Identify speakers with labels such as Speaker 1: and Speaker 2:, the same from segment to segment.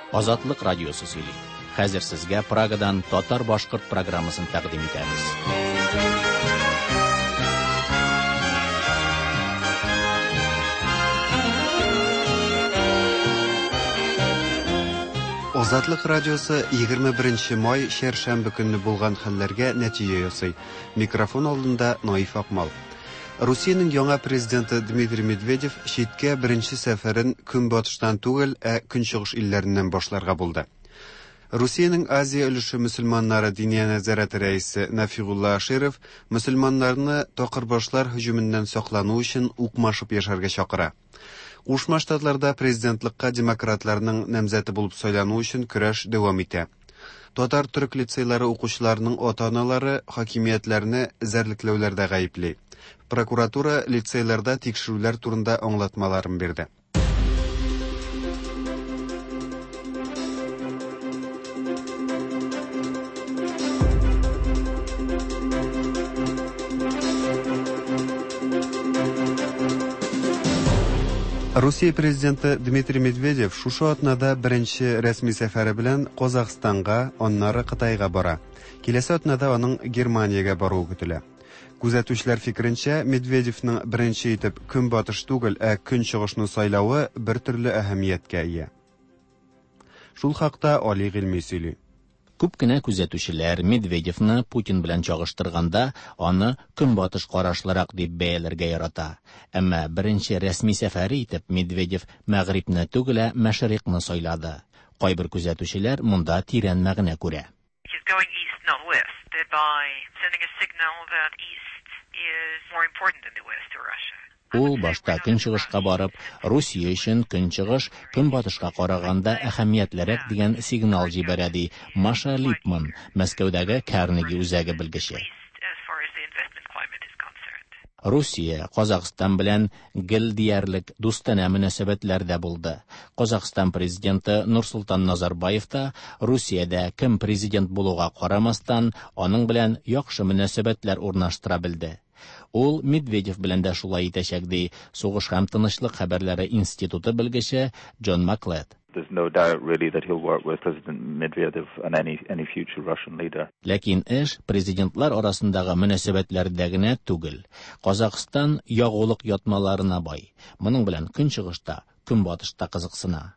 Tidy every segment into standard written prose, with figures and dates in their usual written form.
Speaker 1: Азатлык радиосы сөйли. Хәзер сезгә Прагадан татар-башкорт программасын тәкъдим итәбез.
Speaker 2: Азатлык радиосы 21 май шәршәмбе көнне булган хәлләргә нәтиҗә ясый. Микрофон алдында Наиф Акмал. Русиянең яңа президенты Дмитрий Медведев читкә беренче сәфәрен көнбатыштан түгел, көнчыгыш илләреннән башларга булды. Русиянең Азия өлеше мөселманнары Диния нәзарәте рәисе Нафигулла Аширов мөселманнарны такырбашлар һөҗүменнән саклану өчен укмашып яшәргә чакыра. Кушма Штатларда президентлыкка демократларның намзәте булып сайлану өчен көрәш дәвам итә. Татар-төрек лицейлары укучыларының ата-аналары хакимиятләрне зәрлекләүләрдә гаепли. Прокуратура лицейларда тикшерүләр турында аңлатмаларын бирде. Русия президенты Дмитрий Медведев шушы атнада беренче рәсми сәфәре белән Казакъстанга, аннары Кытайга бара. Киләсе атнада аның Германиягә баруы көтелә. Күзәтүчеләр фикеренчә, Медведевның беренче итеп көнбатыш түгел, көнчыгышны сайлауы бер төрле әһәмияткә ия. Шул хакта Али Гыйльми сөйли.
Speaker 1: Күп кенә күзәтүчеләр Медведевны Путин белән чагыштырганда, аны көнбатыш карашлырак дип бәяләргә ярата. Әмма беренче рәсми сәфәре итеп Медведев Мәгрибне түгел, Мәшрикны сайлады. Кайбер күзәтүчеләр монда тирән мәгънә күрә. Ул башта көнчыгышка барып, Русия өчен көнчыгыш көнбатышка караганда әһәмиятлерәк дигән сигнал җибәрә ди Маша Липман, Мәскәүдәге Карнеги үзәге белгече. Русия Казакъстан белән гел диярлек дустана мөнәсәбәтләрдә булды. Казакъстан президенты Нурсултан Назарбаев та Русиядә кем президент булуга карамастан, аның белән яхшы мөнәсәбәтләр урнаштыра билде. Ул Медведев белән дә шулай итәчәк ди Сугыш һәм тынычлык хәбәрләре институты белгече Джон Маклед.
Speaker 3: There's no doubt really that he'll work with President Medvedev and any future Russian leader.
Speaker 1: Ләкин эш президентлар арасындагы мөнәсәбәтләрдә генә түгел. Казакъстан ягулык ятмаларына бай. Моның белән көнчыгышта, көнбатышта кызыксына.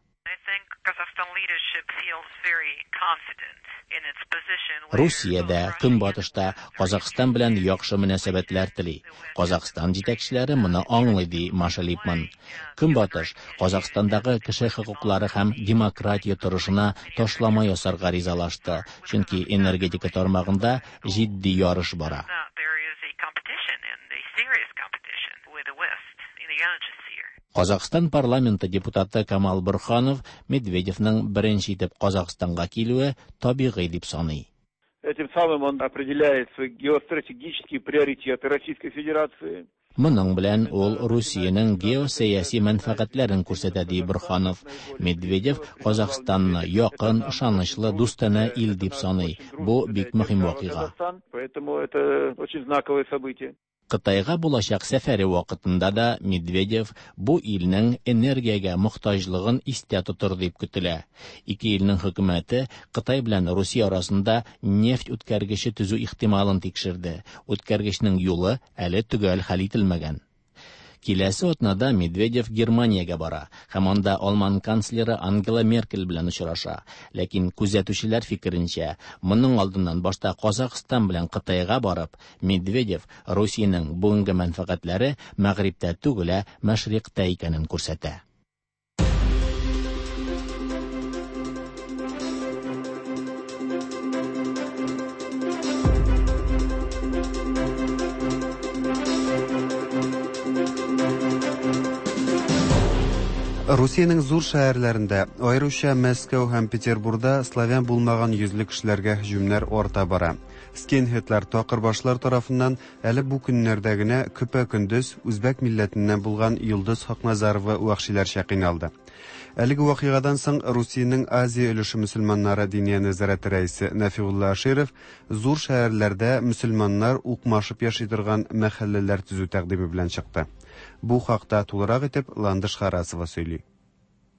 Speaker 1: Русиядә, көнбатышта Казакъстан белән яхшы мөнәсәбәтләр тели. Казакъстан җитәкчеләре моны аңлый ди Маша Липман. Көнбатыш Казакъстандагы кеше хокуклары һәм демократия торышына ташлама ясарга ризалашты, чөнки энергетика тармагында җитди ярыш бара. Казакъстан парламенты депутаты Камал Бурханов Медведевның беренче итеп Казакъстанга килүе табигый дип саный.
Speaker 4: Этим самым он определяет свои геостратегические приоритеты Российской Федерации.
Speaker 1: Моның белән ул Русиянең геосәяси мәнфәгатьләрен күрсәтә ди Бурханов. Медведев Казакъстанны якын, ышанычлы, дустана ил дип саный. Бу бик мөһим вакыйга.
Speaker 4: Поэтому это очень знаковое событие.
Speaker 1: Кытайга булачак сәфәре вакытында да Медведев бу илнең энергиягә мохтаҗлыгын истә тотыр дип көтелә. Ике илнең хөкүмәте Кытай белән Русия арасында нефть үткәргече төзү ихтималын тикшерде. Үткәргечнең юлы әле төгәл хәл ителмәгән. Киләсе атнада Медведев Германиягә бара, һәм анда Алман канцлеры Ангела Меркель белән очраша. Ләкин күзәтүчеләр фикеренчә, моның алдыннан башта Казакъстан белән Кытайга барып, Медведев Русиянең бүгенге мәнфәгатьләре Мәгрибтә түгел, Мәшрикътә икәнен күрсәтә.
Speaker 2: Русиянең зур шәһәрләрендә, аеруча Мәскәү һәм Петербургда славян булмаган йөзлек кешеләргә һөҗүмнәр арта бара. Скинхедлар такырбашлар тарафыннан әле бу көннәрдә генә көпә-көндез үзбәк милләтеннән булган Йолдыз Хакназарова вахшиләрчә кыйналды. Әлеге вакыйгадан соң Русиянең Азия өлеше мөселманнары Диния нәзарәте рәисе Нафигулла Аширов зур шәһәрләрдә мөселманнар укмашып яши торган мәхәлләләр төзү тәкъдиме белән чыкты. Бу хакта тулырак итеп Ландыш Харасова сөйли.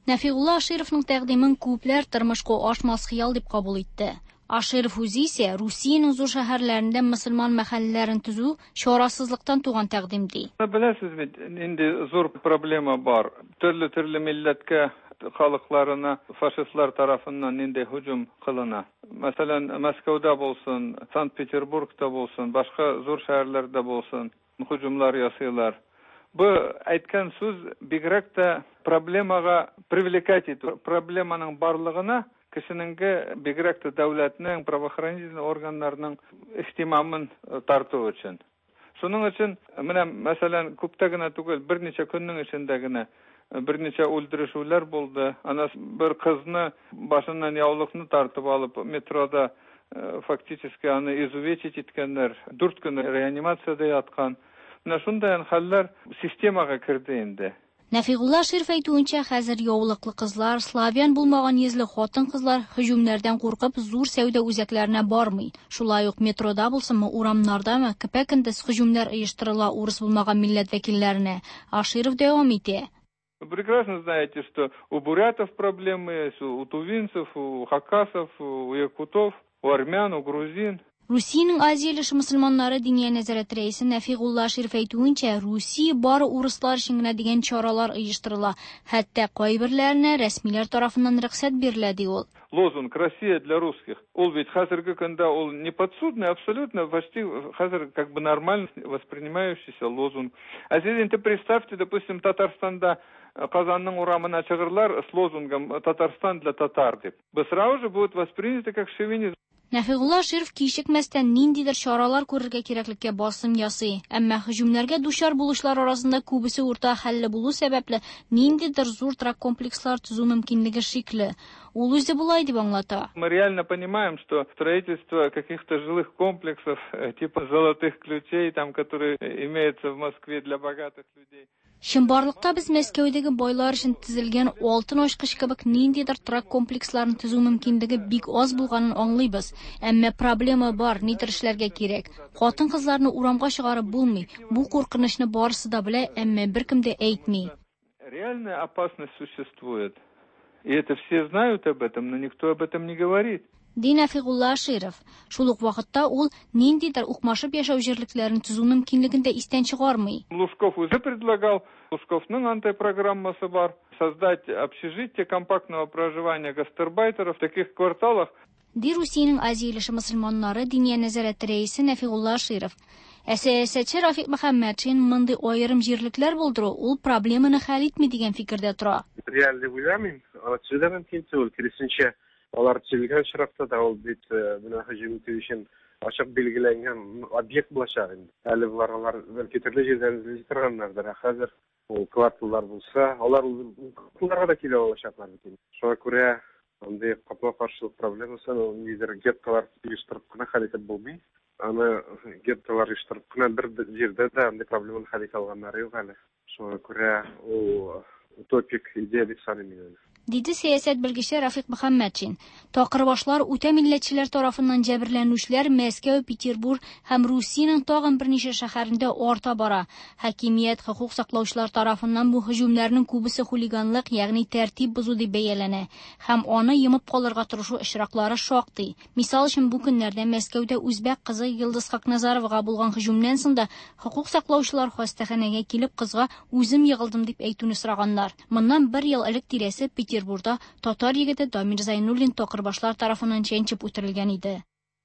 Speaker 5: Нәфигулла Ашировның тәкъдимен күпләр тормышка ашмас хыял дип кабул итте. Аширов үзе исә Русиянең зур шәһәрләрендә мөселман мәхәлләләрен төзү чарасызлыктан туган тәкъдим ди.
Speaker 6: Беләсез бит, инде зур проблема бар. Төрле милләткә халыкларына фашистлар тарафыннан инде һөҗүм кылына. Мәсәлән, Мәскәүдә булсын, Санкт-Петербургта булсын, башка зур шәһәрләрдә булсын, һөҗүмләр ясыйлар. Бу әйткән сүз бигрәк тә проблемага привлекать итү, проблеманың барлыгына кешенеңгә бигрәк тә дәүләтнең, правоохранительный органнарның ихтимамын тарту өчен. Шуның өчен, менә мәсәлән, күптә генә түгел, берничә көннең эчендә генә берничә үлдерешүләр булды. Ана бер кызны башыннан яулыкны тартып алып, метрода фактически аны изувечить иткәннәр, 4 көн реанимациядә яткан. Менә шундай хәлләр системага керде инде.
Speaker 5: Нәфигулла Аширов әйтүенчә, хәзер яулыклы кызлар, славян булмаган йөзле хатын-кызлар һөҗүмнәрдән куркып зур сәүдә үзәкләренә бармый. Шулай ук метрода булсынмы, урамнардамы көпә-көндез һөҗүмнәр оештырыла урыс булмаган милләт вәкилләренә. Аширов дәвам итә.
Speaker 6: Вы прекрасно знаете, что у бурятов проблемы есть, у тувинцев, у хакасов, у якутов, у армян, у грузин.
Speaker 5: Русиянең Азияле мөселманнары диния нәзарәт рәисе Нәфигулла Аширов әйтүенчә, Русия бары урыслар өчен генә дигән чаралар оештырыла. Хәтта кайберләренә рәсмиләр тарафыннан рөхсәт бирелә ди ул.
Speaker 6: Лозунг «Россия для русских». Он ведь хәзерге көндә ул не подсудный, абсолютно почти хәзер как бы нормально воспринимающийся лозунг. А сез представьте, допустим, Татарстанда Казанның урамына чыгырлар с лозунгом «Татарстан для татар» дип. Бу сразу же будет воспринято как шовинизм.
Speaker 5: Нәфигулла Аширов кичекмәстән ниндидер чаралар күрергә кирәклеккә басым ясый. Әмма һөҗүмнәргә дучар булышлар арасында күбесе урта хәлле булу сәбәпле ниндидер зур трак комплекслар төзү мөмкинлеге шикле. Ул үзе булай дип аңлата.
Speaker 6: Мы реально понимаем, что строительство каких-то жилых комплексов типа золотых ключей, там, которые имеются в Москве для богатых людей.
Speaker 5: Чынбарлыкта без Мәскәүдәге байлар өчен төзелгән алтын ачкыч кебек ниндидер трак комплексларын төзү мөмкинлеге бик аз булганын аңлыйбыз. Әмма проблема бар, нидер эшләргә кирәк. Хатын-кызларны урамга чыгарып булмый. Бу куркынычны барысы да белә, әмма беркем дә әйтми.
Speaker 6: Реальная опасность существует. И это все знают об этом, но никто об этом не говорит.
Speaker 5: Нәфигулла Аширов. Шул ук вакытта ул ниндидер укмашып яшәү җирлекләрен төзү мөмкинлеген дә истән чыгармый.
Speaker 6: Лужков уже предлагал, Лужковның антипрограммасы бар, создать общежитие компактного проживания гастарбайтеров в таких кварталах.
Speaker 5: Ди Русиянең Азияле мөселманнары диния нәзарәт рәисе Нәфигулла Аширов. Сәясәтче Рафик Мөхәммәтшин мондый аерым җирлекләр булдыру ул проблеманы хәл итми дигән фикердә тора.
Speaker 7: Реально уйламыйм, аны мөмкин түгел, киресенчә алар төзелгән чиракта да ул бит менә һөҗүм итү өчен ачык билгеләнгән объект булачак инде. Әле булар бәлки төрле җирдән эзли торганнардыр, хәзер ул кварталлар булса, алар кварталларга да килә алачаклар бит. Шуңа күрә андый капма-каршылык проблемасын нидер гетталар оештырып кына хәл итеп булмый. Аны гетталар оештырып кына бер җирдә дә андый проблеманы хәл итә алганнары юк әле. Шуңа күрә ул утопик идея дип саныйм.
Speaker 5: Диде сәясәт белгече Рафик Мөхәммәтшин. Такырбашлар үтә милләтчеләр тарафыннан җәберләнүчләр Мәскәү, Петербург һәм Русиянең тагын берничә шәһәрендә арта бара. Хакимият, хокук саклаучылар тарафыннан бу һөҗүмнәрнең күбесе хулиганлык, ягъни тәртип бозу дип бәяләнә. Һәм аны йымып калырга тырышу очраклары шактый. Мисал өчен бу көннәрдә Мәскәүдә үзбәк кызы Йылдыз Хакназаровага булган һөҗүмнән соң да хокук саклаучылар хастаханәгә килеп кызга үзем егылдым дип әйтүне сораганнар. Моннан 1 ел элек тирәсе Петербургда татар егете Дамир Зайнуллин такырбашлар тарафыннан чәнчеп үтерелгән иде.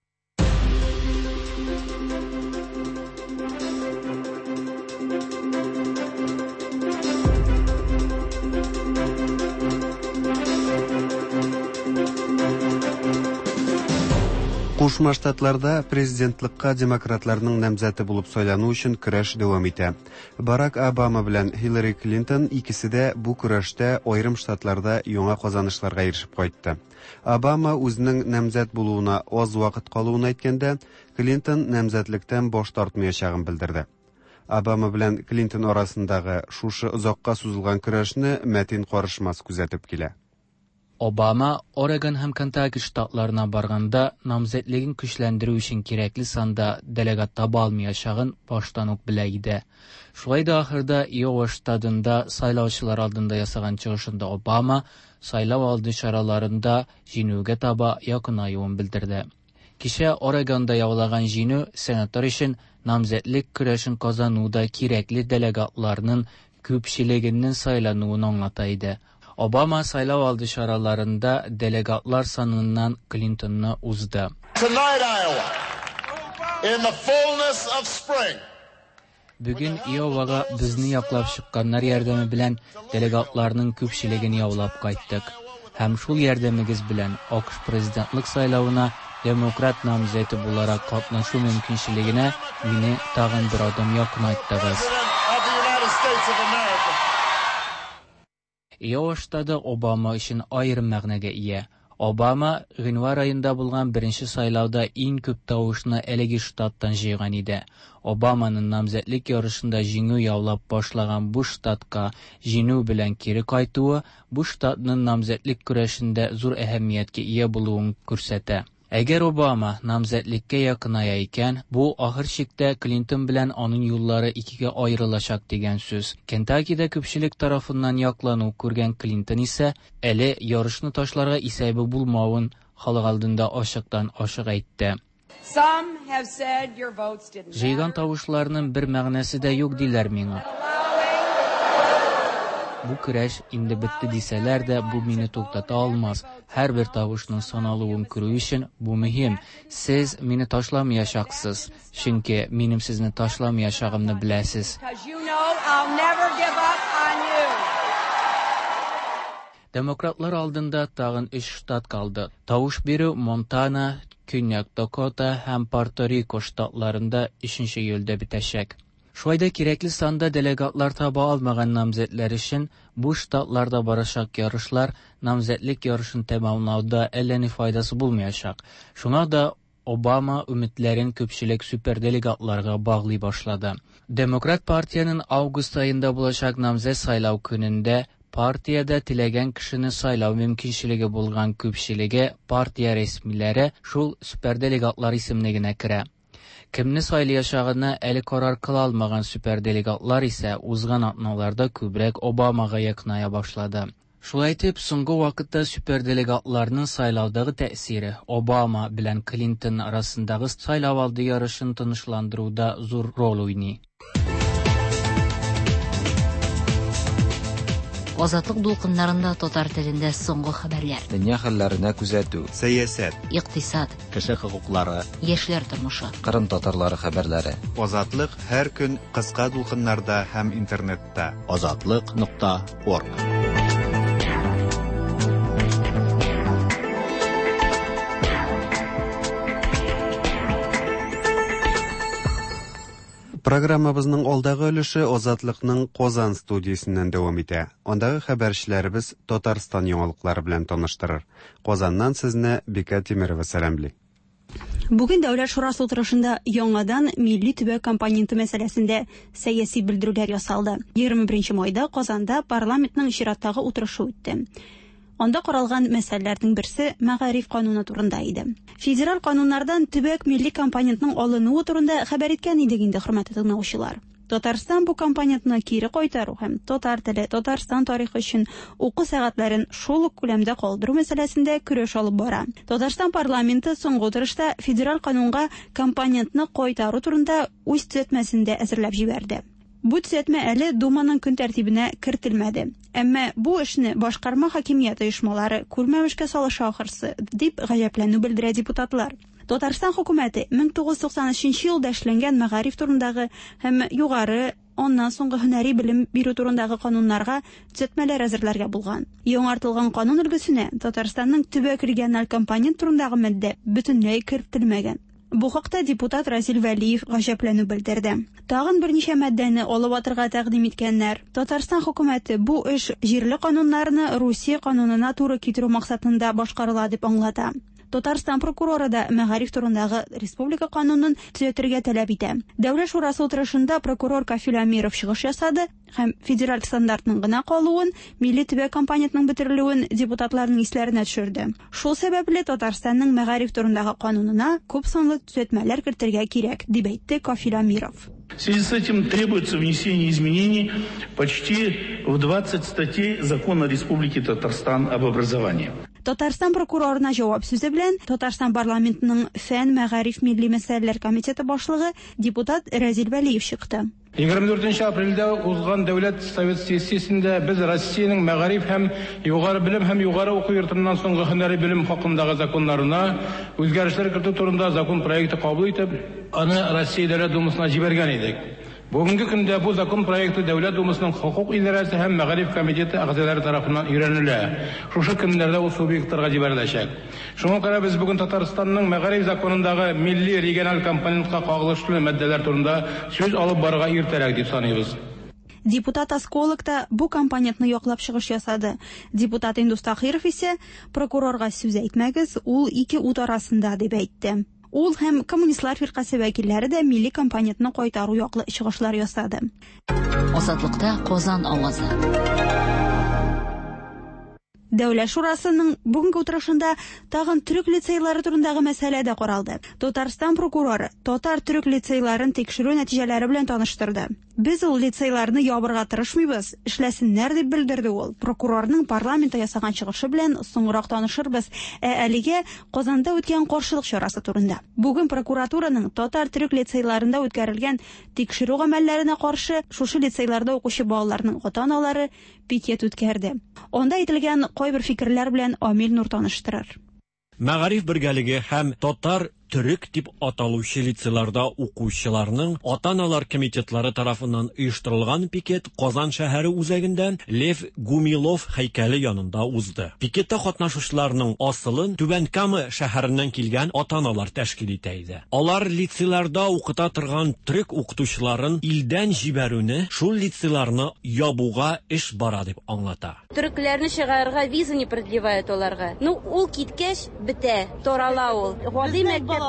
Speaker 2: Кушма Штатларда президентлыкка демократларның намзаты булып сайлану өчен көрәш дәвам итә. Барак Обама белән Хиллари Клинтон икесе дә бу көрәштә айрым штатларда яңа казанышларга ирешеп кайтты. Обама үзенең намзат булуына аз вакыт калуын әйткәндә, Клинтон намзатлыктан баш тартмаячагын белдерде. Обама белән Клинтон арасындагы шушы озакка сузылган көрәшне Мәтин карышмас күзәтеп килә.
Speaker 8: Obama Oregon һәм Kentucky штатларына барганда намзәтлеген көчләндерү өчен кирәкле санда делегат таба алмаячагын баштан ук белә иде. Шулай да ахырда Иова штатында сайлаучылар алдында ясаган чыгышында Обама сайлау алды чараларында җиңүгә таба якынаюын белдерде. Кичә Орегонда яулаган җиңү сенатор өчен намзәтлек көрәшен казануда кирәкле делегатларның күпчелегеннән сайлануын аңлата иде. Обама сайлау алды чараларында делегатлар саныннан Клинтонны узды.
Speaker 9: Tonight, Iowa, in the fullness of spring.
Speaker 8: Бүген Иовага безне яклап чыкканнар ярдәме белән делегатларның күпчелеген яулап кайттык. Һәм шул ярдәмегез белән АКШ президентлык сайлауына демократ намзәте буларак катнашу мөмкинчелегенә мине тагын бер адым якынайттыгыз. Иова штаты Обама өчен аерым мәгънәгә ия. Обама гыйнвар аенда булган беренче сайлауда иң күп тавышны әлеге штаттан җыйган иде. Обаманың намзәтлек ярышында җиңү яулап башлаган бу штатка җиңү белән кире кайтуы бу штатның намзәтлек көрәшендә зур әһәмияткә ия булуын күрсәтә. Әгәр Обама намзәтлеккә якыная икән, бу ахыр чиктә Клинтон белән аның юллары икегә аерылачак дигән сүз. Кентакида күпчелек тарафыннан яклану күргән Клинтон исә әле ярышны ташларга исәбе булмавын халык алдында ачыктан-ачык әйтте. Җыйган тавышларның бер мәгънәсе дә юк диләр миңа. Бу көрәш инде бетте дисәләр дә, бу мине туктата алмас. Һәрбер тавышның саналуын күрү өчен бу мөһим. Сез мине ташламаячаксыз, чөнки минем сезне ташламаячагымны беләсез. Демократлар алдында тагын 3 штат калды. Тавыш бирү Монтана, Көньяк Дакота һәм Порто-Рико штатларында 3 июльдә бетәчәк. Шулай кирәкле санда делегатлар таба алмаган намзәтләр өчен бу штатларда барачак ярышлар намзәтлек ярышын тәмамлауда әллә ни файдасы булмаячак. Шуңа да Обама үмитләрен күпчелек суперделегатларга баглый башлады. Демократ партияның август аенда булачак намзәт сайлау көнендә партиядә теләгән кешене сайлау мөмкинчелеге булган күпчелеге партия рәсмиләре шул суперделегатлар исемлегенә керә. Кемне сайлаячагына әле карар кыла алмаган суперделегатлар исә узган атналарда күбрәк Обамага якыная башлады. Шулай итеп, соңгы вакытта суперделегатларның сайлаудагы тәэсире Обама белән Клинтон арасындагы сайлау алды ярышын тынычландыруда зур роль уйный.
Speaker 5: Азатлык дулкыннарында татар телендә соңгы хәбәрләр.
Speaker 10: Дөнья хәлләренә күзәтү,
Speaker 2: сәясәт,
Speaker 5: Икътисад,
Speaker 1: кеше хокуклары,
Speaker 5: яшьләр тормышы.
Speaker 10: Кырым татарлары хәбәрләре.
Speaker 2: Азатлык һәр көн кыска дулкыннарда һәм интернетта.
Speaker 1: Azatlyk.org.
Speaker 2: Программабызның алдагы өлеше Азатлыкның Казан студиясеннән дәвам итә. Андагы хәбәрчеләребез Татарстан яңалыклары белән таныштырыр. Казаннан сезне Бика Тимерова сәламлый.
Speaker 11: Бүген Дәүләт Шурасы утырышында яңадан милли төбәк компоненты мәсьәләсендә сәяси белдерүләр ясалды. 21 майда Казанда парламентның чираттагы утырышы үтте. Анда каралган мәсьәләләрнең берсе мәгариф кануны турында иде. Федераль кануннардан төбәк милли компонентның алынуы турында хәбәр иткән идек инде, хөрмәтле тыңлаучылар. Татарстан бу компонентны кире кайтару һәм татар теле, Татарстан тарихы өчен уку сәгатьләрен шул ук күләмдә калдыру мәсьәләсендә көрәш алып бара. Татарстан парламенты соңгы утырышта федераль канунга компонентны кайтару турында үз төзәтмәсен әзерләп җибәрде. Бу төзәтмә әле Думаның көн тәртибенә кертелмәде. Әмма бу эшне башкарма хакимияте оешмалары күрмәмешкә салыша ахырсы, дип гаҗәпләнү белдерә депутатлар. Татарстан хөкүмәте 1993 елда эшләнгән мәгариф турындагы һәм югары, аннан соңгы һөнәри белем бирү турындагы кануннарга төзәтмәләр әзерләргә булган. Яңартылган канун өлгесенә Татарстанның төбәк региональ компонент турындагы мәддә бөтенләй кертелмәгән. Бу хакта депутат Разил Вәлиев гаҗәпләнү белдерде. Тагын берничә мәддәне алып атырга тәкъдим иткәннәр. Татарстан хөкүмәте бу эш җирле кануннарны Русия канунына туры китерү максатында башкарыла дип аңлата. Татарстан прокуроры да мәгариф турындагы республика канунын төзәтергә таләп итә. Дәүләт шурасы утырышында прокурор Кафил Амиров чыгыш ясады һәм федераль стандартның гына калуын, милли төбәк компаниятның бетерелүен депутатларның исләренә төшерде. Шул сәбәпле Татарстанның мәгариф турындагы канунына күп санлы төзәтмәләр кертергә кирәк, дип әйтте Кафил Амиров.
Speaker 12: В связи с этим требуется внесение изменений почти в 20 статей Закона Республики Татарстан об образовании.
Speaker 11: Татарстан прокурорына җавап сүзе белән Татарстан парламентының фән, мәгариф, милли мәсьәләләр комитеты башлыгы депутат Разил Вәлиев чыкты.
Speaker 13: 24 апрельдә узган Дәүләт Совет сессиясендә без Россиянең мәгариф һәм югары белем һәм югары уку йортыннан соңгы һөнәри белем хакындагы законнарына үзгәрешләр кертү турында закон проекты кабул итеп, аны Россия Дәүләт Думасына җибәргән идек. Бүгенге көндә бу закон проекты Дәүләт Думасының хокук идарәсе һәм мәгариф комитеты әгъзалары тарафыннан өйрәнелә. Шушы көннәрдә ул субъектларга җибәреләчәк. Шуңа күрә без бүген Татарстанның мәгариф законындагы милли региональ компонентка кагылышлы маддәләр турында сүз алып барырга иртәрәк дип саныйбыз.
Speaker 11: Депутат Осколок та бу компонентны яклап чыгыш ясады. Депутат Индус Тахиров исә прокурорга сүз әйтмәгез, ул ике ут арасында дип әйтте. Ул һәм коммунистлар фиркасы вәкилләре дә милли компонентны кайтару яклы чыгышлар ясады.
Speaker 14: Азатлыкта Казан авазы.
Speaker 11: Дәүләт шурасының бүгенге утырышында тагын төрек лицейлары турындагы мәсьәлә дә каралды. Татарстан прокуроры татар-төрек лицейларын тикшерү нәтиҗәләре белән таныштырды. Без ул лицейларны ябырга тырышмыйбыз, эшләсеннәр дип белдерде ул. Прокурорның парламентта ясаган чыгышы белән соңрак танышырбыз. Әлегә Казанда үткән каршылык чарасы турында. Бүген прокуратураның татар-төрек лицейларында үткәрелгән тикшерү гамәлләренә каршы шушы лицейларда укучы балаларның ата-аналары пикет үткәрде. Анда әйтелгән кайбер фикерләр белән Амил Нур таныштырыр.
Speaker 15: Мәгариф бергәлеге һәм татар төрек дип аталучы лицейларда укучыларның ата-аналар комитетлары тарафыннан оештырылган пикет Казан шәһәре үзәгендә Лев Гумилов һәйкәле янында узды. Пикетта катнашучыларның асылын Түбән Кама шәһәреннән килгән ата-аналар тәшкил итә иде. Алар лицейларда укыта торган төрек укытучыларын илдән җибәрүне, шул лицейларны ябуга эш бара дип аңлата.
Speaker 16: Төрекләрне чыгарырга виза не продлевают аларга. Ул киткәч бетә, тарала ул. Гади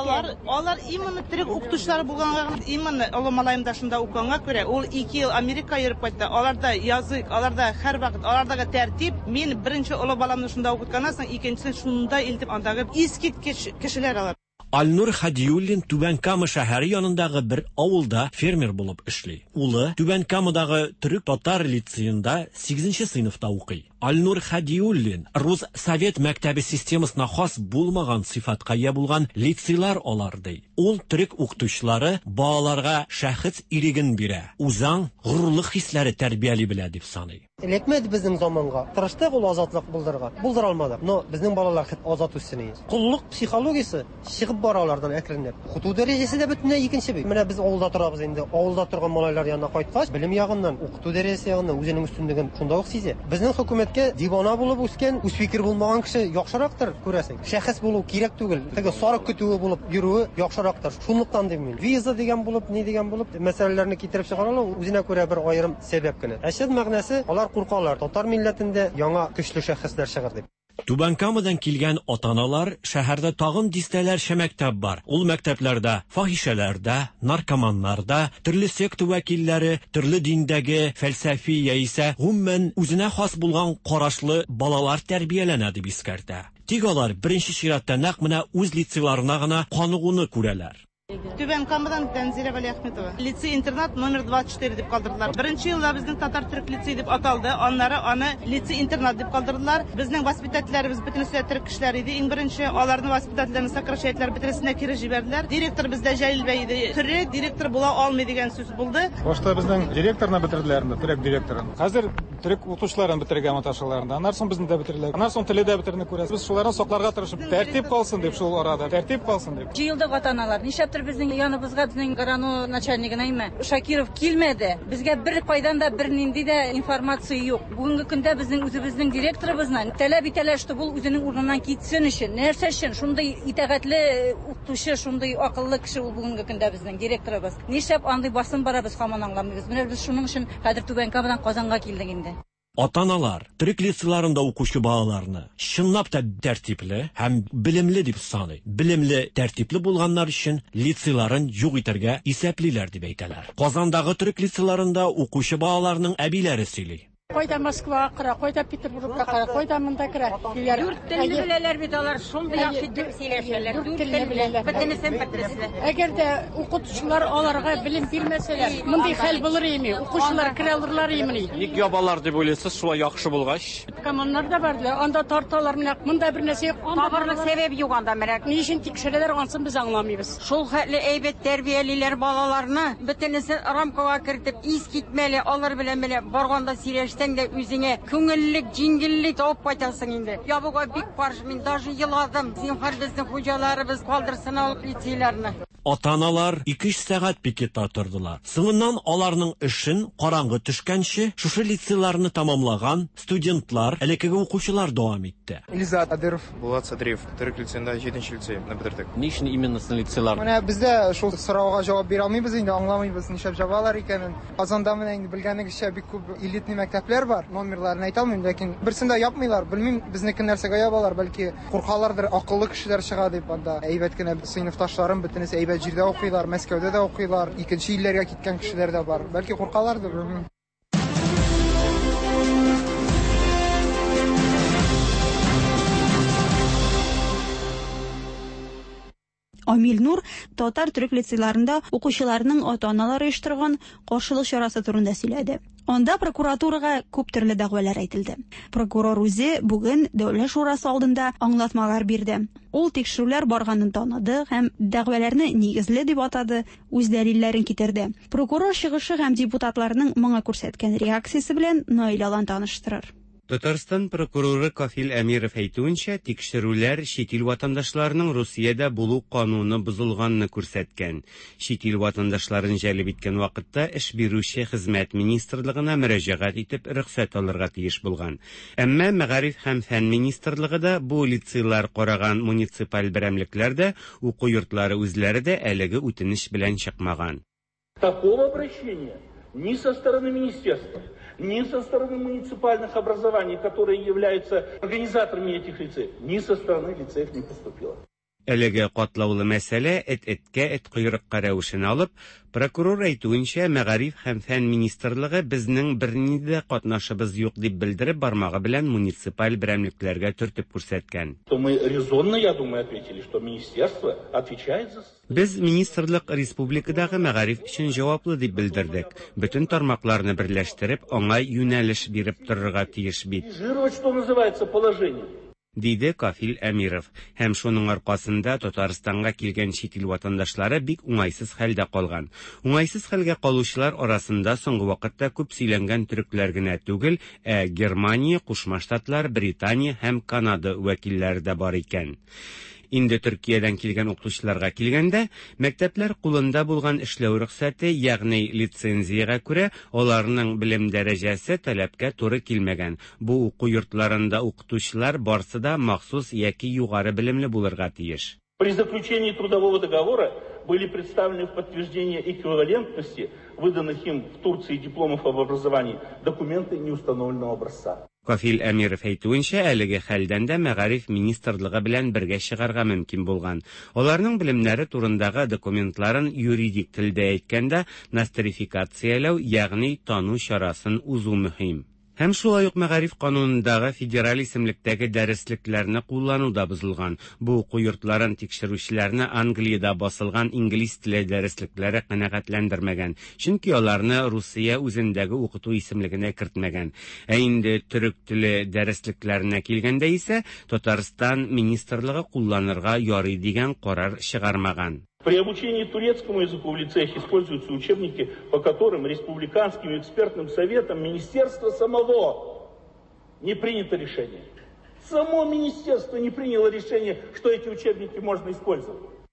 Speaker 17: Алар именно төрек укытучылар булганга, именно Олы Малайымдашында укыганга күрә, ул 2 ел Америка йөреп кайтты. Аларда язык, аларда һәр вакыт, алардагы тәртип. Мин беренче Олы баламны шунда укытканнан соң, икенчесен шунда илтеп андагы искиткеч кешеләр алар.
Speaker 15: Альнур Хадиуллин Түбән Кама шәһәре янындагы бер авылда фермер булып эшли. Улы Түбән Камадагы төрек татар лицейында 8нче сыйныфта укый. Альнур Хадиуллин рус совет мәктәбе системасына хас булмаган сыйфатка ия булган лицейлар алар ди. Ул төрек укытучылары балаларга шәхес иреген бирә. Үзаң горурлык хисләре тәрбияли белә дип саный.
Speaker 18: Элекмәде безнең заманга. Тырыштык ул азатлык булдырырга. Булдыра алмадык. Но безнең балалар хит азат үссен. Куллык психологиясе чыгып баралардан әкренләп. Укыту дәрәҗәсе дә бөтенләй икенче бит. Менә без авылда торабыз инде. Авылда торган малайлар янына кайткач, белем ягыннан, укыту дәрәҗәсе ягыннан үзенең өстенлеген шунда ук сизә. Безнең хөкүмәткә дивана булып үскән, үз фикер булмаган кеше яхшырактыр, күрәсең. Шәхес булу кирәк түгел. Теге сарык көтүе булып йөрүе яхшырактыр. Шунлыктан дим мин. Виза дигән булып, ни дигән булып, мәсьәләләрне китереп чыгаралар, үзенә күрә бер аерым сәбәп кенә. Әшәд мәгънәсе, алар куркалар. Татар милләтендә яңа көчле шәхесләр чыгыр дип.
Speaker 15: Түбән Камадан килгән ата-аналар шәһәрдә тагын дистәләрчә мәктәп бар. Ул мәктәпләрдә фахишәләрдә, наркоманнарда, төрле секта вәкилләре, төрле диндәге фәлсәфи яисә гомумән үзенә хас булган карашлы балалар тәрбияләнә дип искәртә. Тик алар беренче чиратта нәкъ менә үз лицейларына гына каныгуны күрәләр.
Speaker 17: Түбән Камадан Тәнзилә Вәлиәхмәтова. Лицей-интернат номер 24 дип калдырдылар. Беренче елда безнең татар-төрек лицей дип аталды. Аннары аны лицей-интернат дип калдырдылар. Безнең воспитательләребез бөтенесе төрек кешеләр иде. Иң беренче аларны воспитательләрне сокращайтлар, бөтенесенә кире җибәрделәр. Директор бездә Җәлил бәй иде. Төрек директор була алмый дигән сүз булды.
Speaker 19: Башта безнең директорны бетерделәр, төрек директорын. Хәзер төрек укытучыларын бетергән маташаларында. Аннан соң безне дә бетерләр. Аннан соң теле дә бетерне күрәсез. Без шуларны сакларга тырышып, тәртип калсын дип шул арада. Тәртип калсын дип.
Speaker 20: Җыелды ата-аналар. Нишләптер безнең яныбызга безнең Гарану начальнигына әйме Шакиров килмәде. Безгә бер кайдан да бер нинди дә информация юк. Бүгенге көндә безнең үзебезнең директорыбыздан таләп итәләр, что бу үзенең урыныннан китсен өчен. Нәрсә өчен? Шундый итәгатьле укытучы, шундый акыллы кеше ул бүгенге көндә безнең директорыбыз. Нишләп андый басым бара, без һаман аңламыйбыз. Менә без шуның өчен хәзер Түбән Камадан Казанга килдек инде.
Speaker 15: Ата-аналар төрек лицейларында укучы балаларны чынлап та тәртипле һәм билемле дип саный. Билемле, тәртипле булганнар өчен лицейларын юк итәргә исәплиләр дип әйтәләр. Казандагы төрек лицейларында укучы балаларның әбиләре сөйли.
Speaker 21: Койда Москва кыра, койда Петербургка кыра, койда монда кыра.
Speaker 20: Дүрт телне беләләр бит алар, шундый яхшы тел сөйләшәләр. Дүрт телне беләләр. Бөтенесе. Әгәр дә укытучылар аларга билем бирмәсәләр, мондый хәл булыр име? Укучылар кирә алырлар име?
Speaker 15: Ник ябалар дип уйлыйсыз, шулай яхшы булгач?
Speaker 21: Коммуннар да бардылар, анда тарталар, монда бер нәрсә юк.
Speaker 20: Табырлык сәбәп юк анда, мәрәк.
Speaker 21: Ни өчен тикшерәләр, ансын без аңламыйбыз.
Speaker 20: Шул хәтле әйбәт тәрбиялиләр балаларны, бөтенесе рамкага кертеп, ис китмәле, алар белән барганда сөйләш de üzüne köngüllük, cingillik tavıp kaytasın indi. Ya bu kadar bik parç, ben даже yıladım. Zinhar bizim hocalarımız kaldırsın alıp лицейларны.
Speaker 15: Ата-аналар 2 сәгать пикетта тордылар. Соңыннан аларның эшен караңгы төшкәнче шушы лицейларны тамамлаган студентлар, элекеге укучылар дәвам итте.
Speaker 22: Илзат Адыров, Булат Садриев, Төрек лицейында 7-нче лицейны бетердек.
Speaker 15: Ни өчен именно лицейлар?
Speaker 22: Менә бездә шул сорауга җавап бирә алмыйбыз инде, аңламыйбыз ничә җаваплар икәнен. Казанда менә инде белгәнегезчә бик күп элитный мәктәпләр бар. Номерларын әйтә алмыйм, ләкин берсендә япмыйлар. Белмим, безнеке нәрсәгә ябалар, бәлки куркалардыр, акыллы кешеләр чыга дип анда. Әйбәт кенә сыйныфташларым бөтенесе әйбәт җирдә укыйлар, Мәскәүдә дә укыйлар, икенче илләргә киткән кешеләр дә бар. Бәлки куркалардыр, белмим.
Speaker 11: Амил Нур татар төрек лицейларында укучыларның ата-аналары оештырган каршылык чарасы турында сөйләде. Анда прокуратурага күп төрле дәгъвалар әйтелде. Прокурор үзе бүген Дәүләт шурасы алдында аңлатмалар бирде. Ул тикшерүләр барганын таныды һәм дәгъваларны нигезле дип атады, үз дәлилләрен китерде. Прокурор чыгышы һәм депутатларның моңа күрсәткән реакциясе белән Наил Алан таныштырыр.
Speaker 2: Татарстан прокуроры Кафил Әмиров әйтүенчә, тикшерүләр чит ил ватандашларының Русиядә булу кануны бозылганны күрсәткән. Чит ил ватандашларын җәлеп иткән вакытта эш бирүче хезмәт министрлыгына мөрәҗәгать итеп рөхсәт алырга тиеш булган. Әмма Мәгариф һәм фән министрлыгы да бу лицейлар караган муниципаль берәмлекләрдә уку йортлары үзләре дә әлеге үтенеч белән чыкмаган.
Speaker 12: Такого обращения ни со стороны министерства, ни со стороны муниципальных образований, которые являются организаторами этих лицеев, ни со стороны лицеев не поступило.
Speaker 2: Әлеге катлаулы мәсьәлә эт койрыкка рәвешен алып, прокурор әйтүенчә, Мәгариф һәм фән министрлыгы безнең бернидә катнашыбыз юк дип белдереп бармагы белән муниципаль берәмлекләргә төртеп күрсәткән.
Speaker 12: Мы резонно, я думаю, ответили, что министерство отвечает за...
Speaker 2: Без министрлык республикадагы Мәгариф өчен җаваплы дип белдердек. Бөтен тармакларны берләштереп, аңа юнәлеш биреп торырга тиеш бит.
Speaker 12: Что называется положение.
Speaker 2: Диде Кафил Әмиров. Һәм шуның аркасында Татарстанга килгән чит ил ватандашлары бик уңайсыз хәлдә калган. Уңайсыз хәлгә калучылар арасында соңгы вакытта күп сөйләнгән төрекләр генә түгел, Германия, Кушма Штатлар, Британия һәм Канада вәкилләре дә бар икән. Инде Төркиядән килгән укытучыларга килгәндә, мәктәпләр кулында булган эшләү рөхсәте, ягъни лицензиягә күрә, аларның белем дәрәҗәсе таләпкә туры килмәгән. Бу уку йортларында укытучылар барсы да махсус яки югары белемле булырга тиеш.
Speaker 12: При заключении трудового договора были представлены в подтверждение эквивалентности выданных им в Турции дипломов об образовании документы неустановленного образца.
Speaker 2: Кафил Әмиров әйтүенчә, әлеге хәлдән дә Мәгариф министрлыгы белән бергә чыгарга мөмкин булган. Аларның белемнәре турындагы документларын юридик телдә әйткәндә нострификацияләү, ягъни тану чарасын узу мөһим. Һәм шулай ук Мәгариф канунындагы федераль исемлектәге дәреслекләрне куллану да бозылган. Бу уку йортларын тикшерүчеләрне Англиядә басылган инглиз теле дәреслекләре канәгатьләндермәгән, чөнки аларны Русия үзендәге укыту исемлегенә кертмәгән. Ә инде төрек теле дәреслекләренә килгәндә исә Татарстан министрлыгы кулланырга ярый дигән карар чыгармаган.
Speaker 12: При обучении турецкому языку в лицеях используются учебники, по которым Республиканским экспертным советом министерства самого не принято решение. Само министерство не приняло решение, что эти учебники можно использовать.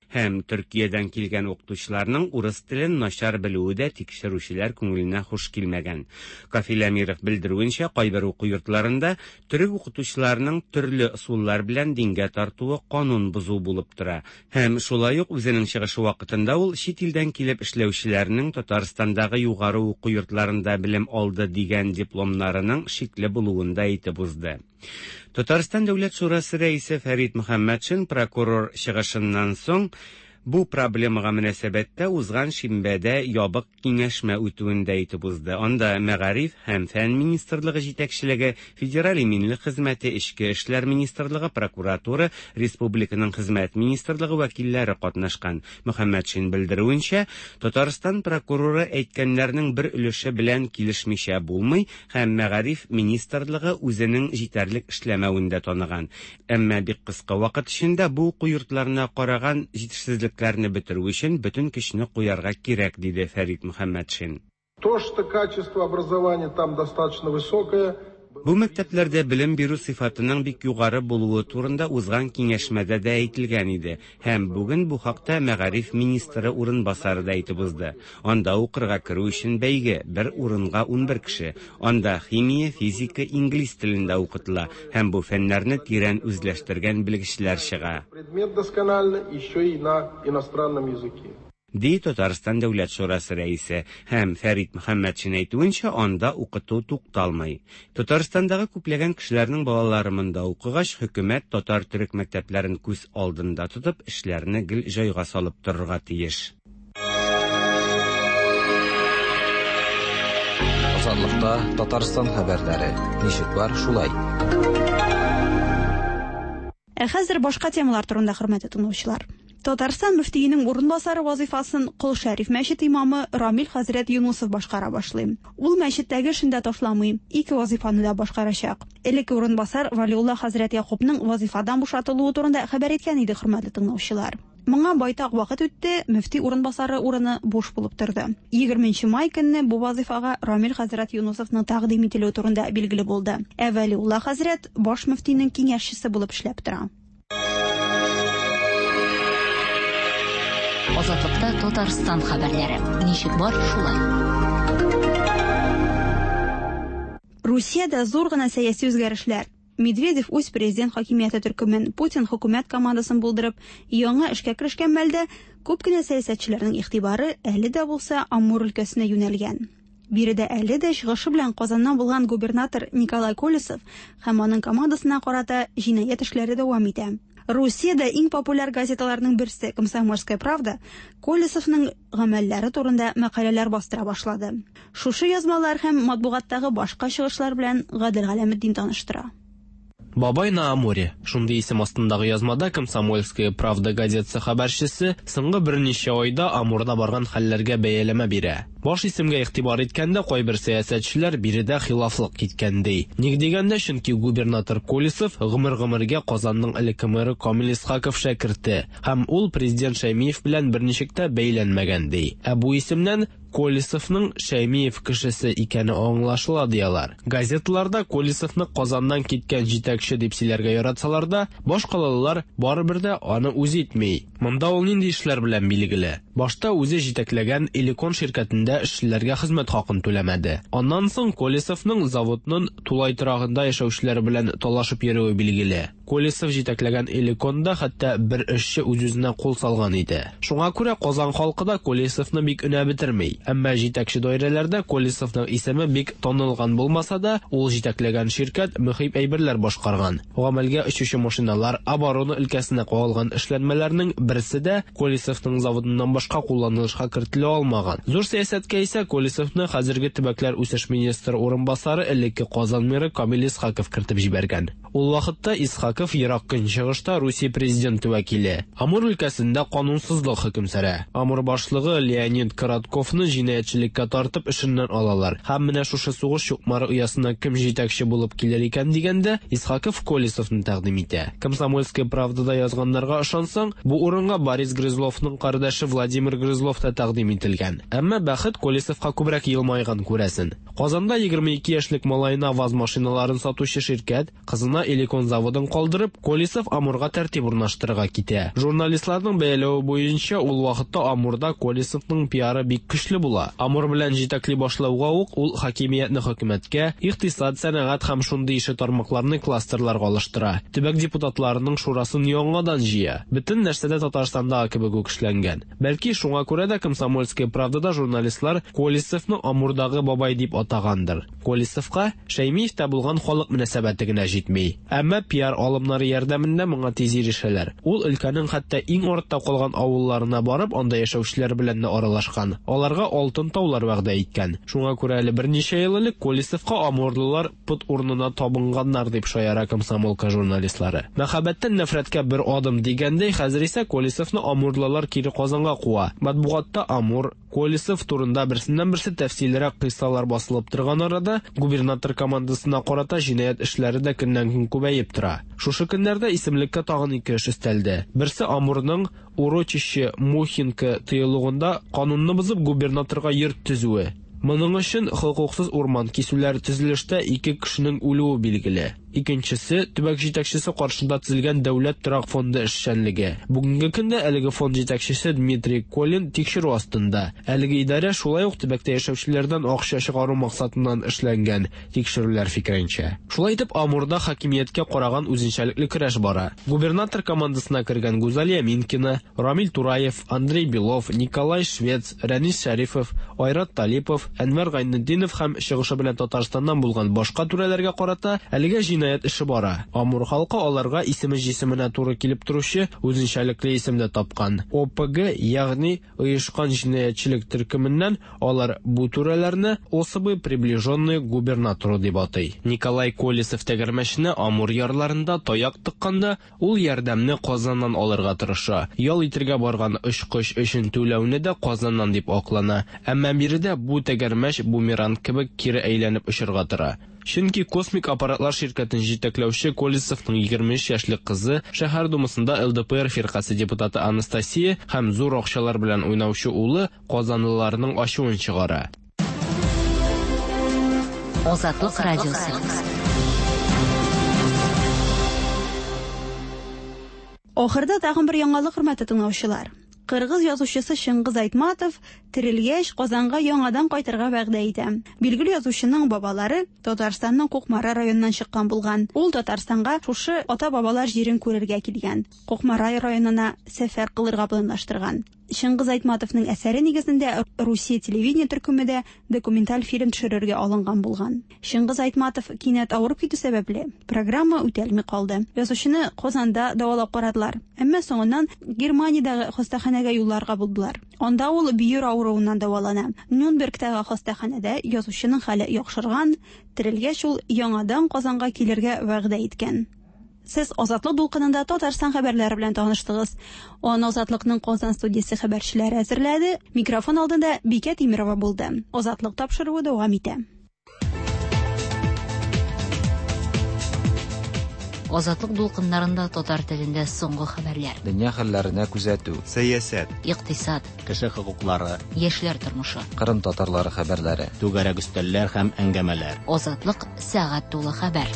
Speaker 3: һәм Төркиядән килгән укытучыларның урыс телен начар белүе дә тикшерүчеләр күңеленә хуш килмәгән. Кафил Әмиров белдерүенчә, кайбер уку йортларында төрек укытучыларның төрле ысуллар белән дингә тартуы канун бозу булып тора. Һәм шулай ук үзенең чыгышы вакытында ул чит илдән килеп эшләүчеләрнең Татарстандагы югары уку йортларында белем алды дигән дипломнарының шикле булуын да әйтеп узды. Татарстан Дәүләт Шурасы рәисе Фәрит Мөхәммәтшин прокурор чыгышыннан соң бу проблемага мөнәсәбәттә узган шимбәдә ябык киңәшмә үтүендә әйтеп узды. Анда Мәгариф һәм фән министрлыгы җитәкчелеге, федераль иминлек хезмәте, эчке эшләр министрлыгы, прокуратура, республиканың хезмәт министрлыгы вәкилләре катнашкан. Мөхәммәтшин белдерүенчә, Татарстан прокуроры әйткәннәрнең бер өлеше белән килешмичә булмый һәм Мәгариф министрлыгы үзенең җитәрлек эшләмәвендә таныган. Әмма бик кыска вакыт эчендә бу уку йортларына караган җитешсезлекләрне бетерү өчен бөтен көчне куярга кирәк, диде Фәрит Мөхәммәтшин.
Speaker 4: То, что качество образования там достаточно высокое,
Speaker 3: Бу мәктәпләрдә белем бирү сыйфатының бик югары булуы турында узган киңәшмәдә дә әйтелгән иде. Һәм бүген бу хакта Мәгариф министры урынбасары да әйтеп узды. Анда укырга керү өчен бәйге бер урынга 11 кеше. Анда химия, физика, инглиз телендә укытыла һәм бу фәннәрне тирән үзләштергән белгечләр чыга.
Speaker 4: Предмет досконально еще и на иностранном языке.
Speaker 3: Ди Татарстан Дәүләт Шурасы рәисе һәм Фәрит Мөхәммәтшин әйтүенчә, анда укыту тукталмый. Татарстандагы күпләгән кешеләрнең балалары монда укыгач, хөкүмәт татар-төрек мәктәпләрен күз алдында тотып, эшләрне гел җайга салып торырга тиеш.
Speaker 10: Азатлыкта Татарстан хәбәрләре. Ничек бар шулай?
Speaker 11: Хәзер башка темалар турында, хөрмәтле тыңлаучылар. Татарстан мөфтиенең урынбасары вазифасын Кол Шәриф мәчет имамы Рамил хәзрәт Юнусов башкара башлый. Ул мәчеттәге эшендә ташламый, ике вазифаны да башкарачак. Элекке урынбасар Валиулла хәзрәт Якубның вазифадан бушатылуы турында хәбәр иткән иде, хөрмәтле тыңлаучылар. Моңа байтак вакыт үтте, мөфти урынбасары урыны буш булып торды. 20 май көнне бу вазифага Рамил хәзрәт Юнусовның тәкъдим ителүе турында билгеле булды. Валиулла хәзрәт баш мөфтинең киңәшчесе булып эшләп тора.
Speaker 14: Азатлыкта Татарстан хәбәрләре. Ничек бар шулай?
Speaker 11: Русиядә зур гына сәяси үзгәрешләр. Медведев үз президент хакимияте төркемен, Путин хөкүмәт командасын булдырып, яңа эшкә керешкән мәлдә күп кенә сәясәтчеләрнең игътибары әле дә булса Амур өлкәсенә юнәлгән. Биредә әле дә чыгышы белән Казаннан булган губернатор Николай Колесов һәм аның командасына карата җинаять эшләре дәвам итә. Русиядә иң популяр газеталарның берсе «Комсомольская правда» Колесовның гамәлләре турында мәкаләләр бастыра башлады. Шушы язмалар һәм матбугаттагы башка чыгышлар белән Гадел Галәметдин таныштыра.
Speaker 23: Бабай на Амуре. Шундый исем астындагы язмада «Комсомольская правда» газетасы хәбәрчесе соңгы берничә айда Амурда барган хәлләргә бәяләмә бирә. Баш исемгә игътибар иткәндә кайбер сәясәтчеләр биредә хилафлык киткәндәй. Ник дигәндә, чөнки губернатор Колесов гомер-гомергә Казанның элекке мэры Камил Исхаков шәкерте һәм ул президент Шәймиев белән берничек тә бәйләнмәгәндәй. Бу исемнән Колесовның Шәймиев кешесе икәне аңлашыла диялар. Газеталарда Колесовны Казаннан киткән җитәкче дип сөйләргә яратсалар да, башкалалар барыбер дә аны үз итми. Монда ул нинди эшләр белән билгеле. Башта үзе җитәкләгән Элекон ширкәтендә эшчеләргә хезмәт хакын түләмәде. Аннан соң Колесовның заводның тулай торагында яшәүчеләр белән талашып йөрүе билгеле. Колесов җитәкләгән Элеконда хәтта бер эшче үз-үзенә кул салган иде. Шуңа күрә Казан халкы да Колесовны бик өнә бетерми. Әмма җитәкче даирәләрдә Колесовның исеме бик танылган булмаса да, ул җитәкләгән ширкәт мөһим әйберләр башкарган. Гамәлгә очучы машиналар, оборона өлкәсенә куелган эшләнмәләрнең берсе дә Колесовның заводыннан башка кулланылышка кертелә алмаган. Зур сәясәткә исә Колесовны хәзерге төбәкләр үсеш министры урынбасары элекке Казан мэры Камил Исхаков кертеп җибәргән. Ул вакытта Исхаков ерак көнчыгышта Русия президенты вәкиле. Амур өлкәсендә канунсызлык хөкем сөрә. Амур башлыгы Леонид Коротковны җинаятьчелеккә тартып эшеннән алалар. Һәм менә шушы сугыш чукмары оясына кем җитәкче булып килер икән дигәндә, Исхаков Колесовны тәкъдим итә. Комсомольская правдада язганнарга ышансаң, бу урынга Борис Грызловның кардәше Владимир Грызлов та тәкъдим ителгән. Әмма бәхет Колесовка күбрәк елмайган күрәсен. Казанда 22 яшьлек малайына ВАЗ машиналарын сатучы ширкәт кызына Элекон заводын калдырып, Колесов Амурга тәртип урнаштырырга китә. Журналистларның бәяләве буенча ул вакытта Амурда Колесовның пиары бик көчле була. Амур белән җитәкли башлауга ук ул хакимиятне хөкүмәткә, икътисад, сәнәгать һәм шундый ише тармакларны кластерларга алыштыра. Төбәк депутатларының шурасын яңадан җыя. Бөтен нәрсәдә Татарстандагы кебек үк эшләнгән. Бәлки шуңа күрә дә Комсомольская правдада журналистлар Колесовны Амурдагы бабай дип атагандыр. Колесовка Шәймиевтә булган халык мөнәсәбәте генә җитми. Әмма пиар алымнары ярдәмендә моңа тиз ирешәләр. Ул өлкәнең хәтта иң артта калган авылларына барып, анда яшәүчеләр белән аралашкан. Аларга алтын таулар вәгъдә иткән. Шуңа күрә әле берничә ел элек Колесовка амурлылар пут урынына табынганнар дип шаяра комсомолка журналистлары. Мәхәббәттән нәфрәткә бер адым дигәндәй, хәзер исә Колесовны амурлылар кире Казанга куа. Матбугатта Амур, Колесов турында берсеннән-берсе тәфсиллерәк кыйссалар басылып торган арада, губернатор командасына карата җинаять эшләре дә көннән-көн күбәеп тора. Шушы көннәрдә исемлеккә тагын 2 эш өстәлде. Берсе Амурның урочище Мухинка тыелугында канунны бозып губернаторга йорт төзүе. Моның өчен хокуксыз урман кисүләр төзелештә 2 кешенең үлүе билгеле. Икенчесе төбәк җитәкчесе каршында төзелгән дәүләт торак фонды эшчәнлеге. Бүгенге көндә әлеге фонд җитәкчесе Дмитрий Колин тикшерү астында. Әлеге идарә шулай ук төбәктә яшәүчеләрдән акча чыгару максатыннан эшләнгән, тикшерүләр фикеренчә. Шулай итеп, Амурда хакимияткә караган үзенчәлекле көрәш бара. Губернатор командасына кергән Гузалия Минкина, Рамил Тураев, Андрей Белов, Николай Швец, Рәнис Шәрифов, Айрат Талипов, Әнвәр Гайнетдинов һәм чыгышы белән Татарстаннан булган башка түрәләргә карата әлеге җинаять эше бара. Амур халкы аларга исеме-җисеменә туры килеп торучы үзенчәлекле исемдә тапкан. ОПГ, ягъни оешкан җинаятьчелек төркеменнән алар бу түрәләрне особый приближенный губернатору дип атый. Николай Колесов тәгәрмәченә Амур ярларында таяк тыкканда, ул ярдәмне Казаннан алырга тырыша. Ял итергә барган очкыч өчен түләүне дә Казаннан дип аклана. Әмма биредә бу тәгәрмәч бумеранг кебек кире әйләнеп очырга тора. Чөнки космик аппаратлар ширкәтен җитәкләүче Колесовның 23 яшьлек кызы шәһәр думасында ЛДПР фиркасы депутаты Анастасия һәм зур акчалар белән уйнаучы улы казанлыларның ачуын чыгара.
Speaker 14: Азатлык радиосы.
Speaker 11: Ахырда тагын бер яңалык, хөрмәтле тыңлаучылар. Кыргыз язучысы Шыңгыз Айтматов терелгәч Казанга яңадан кайтырга вәгъдә итә. Билгеле язучының бабалары Татарстанның Кукмара районыннан чыккан булган. Ул Татарстанга шушы ата-бабалар җирен күрергә килгән. Кукмара районына сәфәр кылырга планлаштырган. Шыңгыз Айтматовның әсәре нигезендә Русия телевидение төркемендә документаль фильм төшерергә алынган булган. Шыңгыз Айтматов кинәт авырып китү сәбәпле программа үтәлми калды. Язучыны Казанда дәвалап карадылар. Әмма соңыннан Германиядәге хастаханәгә юлларга булдылар. Анда ул бөер авыруыннан дәвалана. Нюрнбергтәге хастаханәдә язучының хәле яхшырган, терелгәч ул яңадан Казанга килергә вәгъдә иткән. Сез Азатлык дулкынында Татарстан хәбәрләре белән таныштыгыз. Аны Азатлыкның Казан студиясе хәбәрчеләре әзерләде. Микрофон алдында Бикә Тимирова булды. Азатлык тапшыруы дәвам итә.
Speaker 14: Азатлык дулкыннарында татар телендә соңгы хәбәрләр.
Speaker 10: Дөнья хәлләренә күзәтү,
Speaker 2: сәясәт,
Speaker 14: икътисад,
Speaker 1: кеше хокуклары,
Speaker 14: яшьләр тормышы,
Speaker 10: Кырым татарлары хәбәрләре,
Speaker 1: түгәрәк өстәлләр һәм әңгәмәләр.
Speaker 14: Азатлык сәгать тулы хәбәр.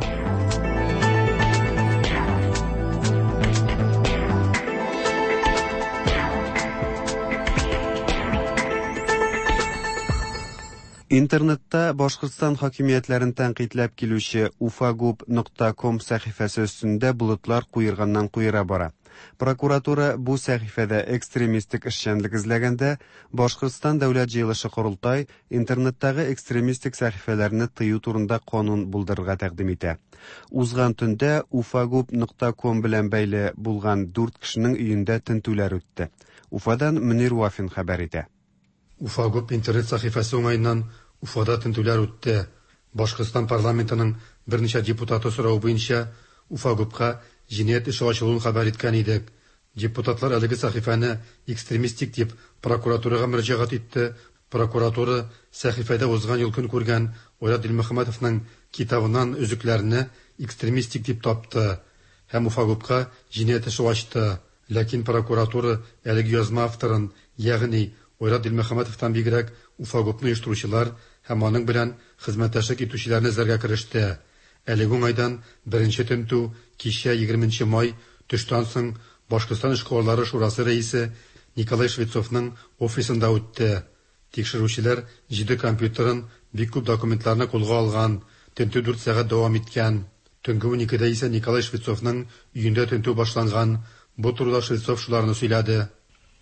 Speaker 2: Интернетта Башкортстан хакимиятләрен тәнкыйтьләп килүче ufagub.com сәхифәсе өстендә болытлар куерганнан куера бара. Прокуратура бу сәхифәдә экстремистик эшчәнлек эзләгәндә Башкортстан дәүләт җыелышы Корылтай интернеттагы экстремистик сәхифәләрне тыю турында канун булдырырга тәкъдим итә. Узган төндә ufagub.com белән бәйле булган 4 кешенең өендә тентүләр үтте. Уфадан Мөнир Вафин хәбәр итә.
Speaker 6: Ufagub интернет сәхифәсе уңайыннан Уфада тентүләр үтте. Башкортстан парламентының берничә депутаты сорау буенча Ufagubка җинаять эше ачылуын хәбәр иткән идек. Депутатлар әлеге сәхифәне экстремистик дип прокуратурага мөрәҗәгать итте. Прокуратура сәхифәдә узган ел көн күргән Оят Дилмөхәммәтовның китабынан өзекләрне экстремистик дип тапты һәм Уфагубка җинаять эше ачты. Ләкин прокуратура әлеге язма авторын, ягъни Оят Дилмөхәммәтовтан бигрәк Уфагубны оештыручылар һәм аның белән хезмәттәшлек итүчеләрне эзләргә кереште. Әлеге уңайдан беренче тентү кичә 20 май төштән соң Башкортстан эшкуарлары шурасы рәисе Николай Швецовның офисында үтте. Тикшерүчеләр 7 компьютерын, бик күп документларны кулга алган. Тентү 4 сәгать дәвам иткән. Төнге 12дә исә Николай Швецовның өендә тентү башланган. Бу турыда Швецов шуларны сөйләде.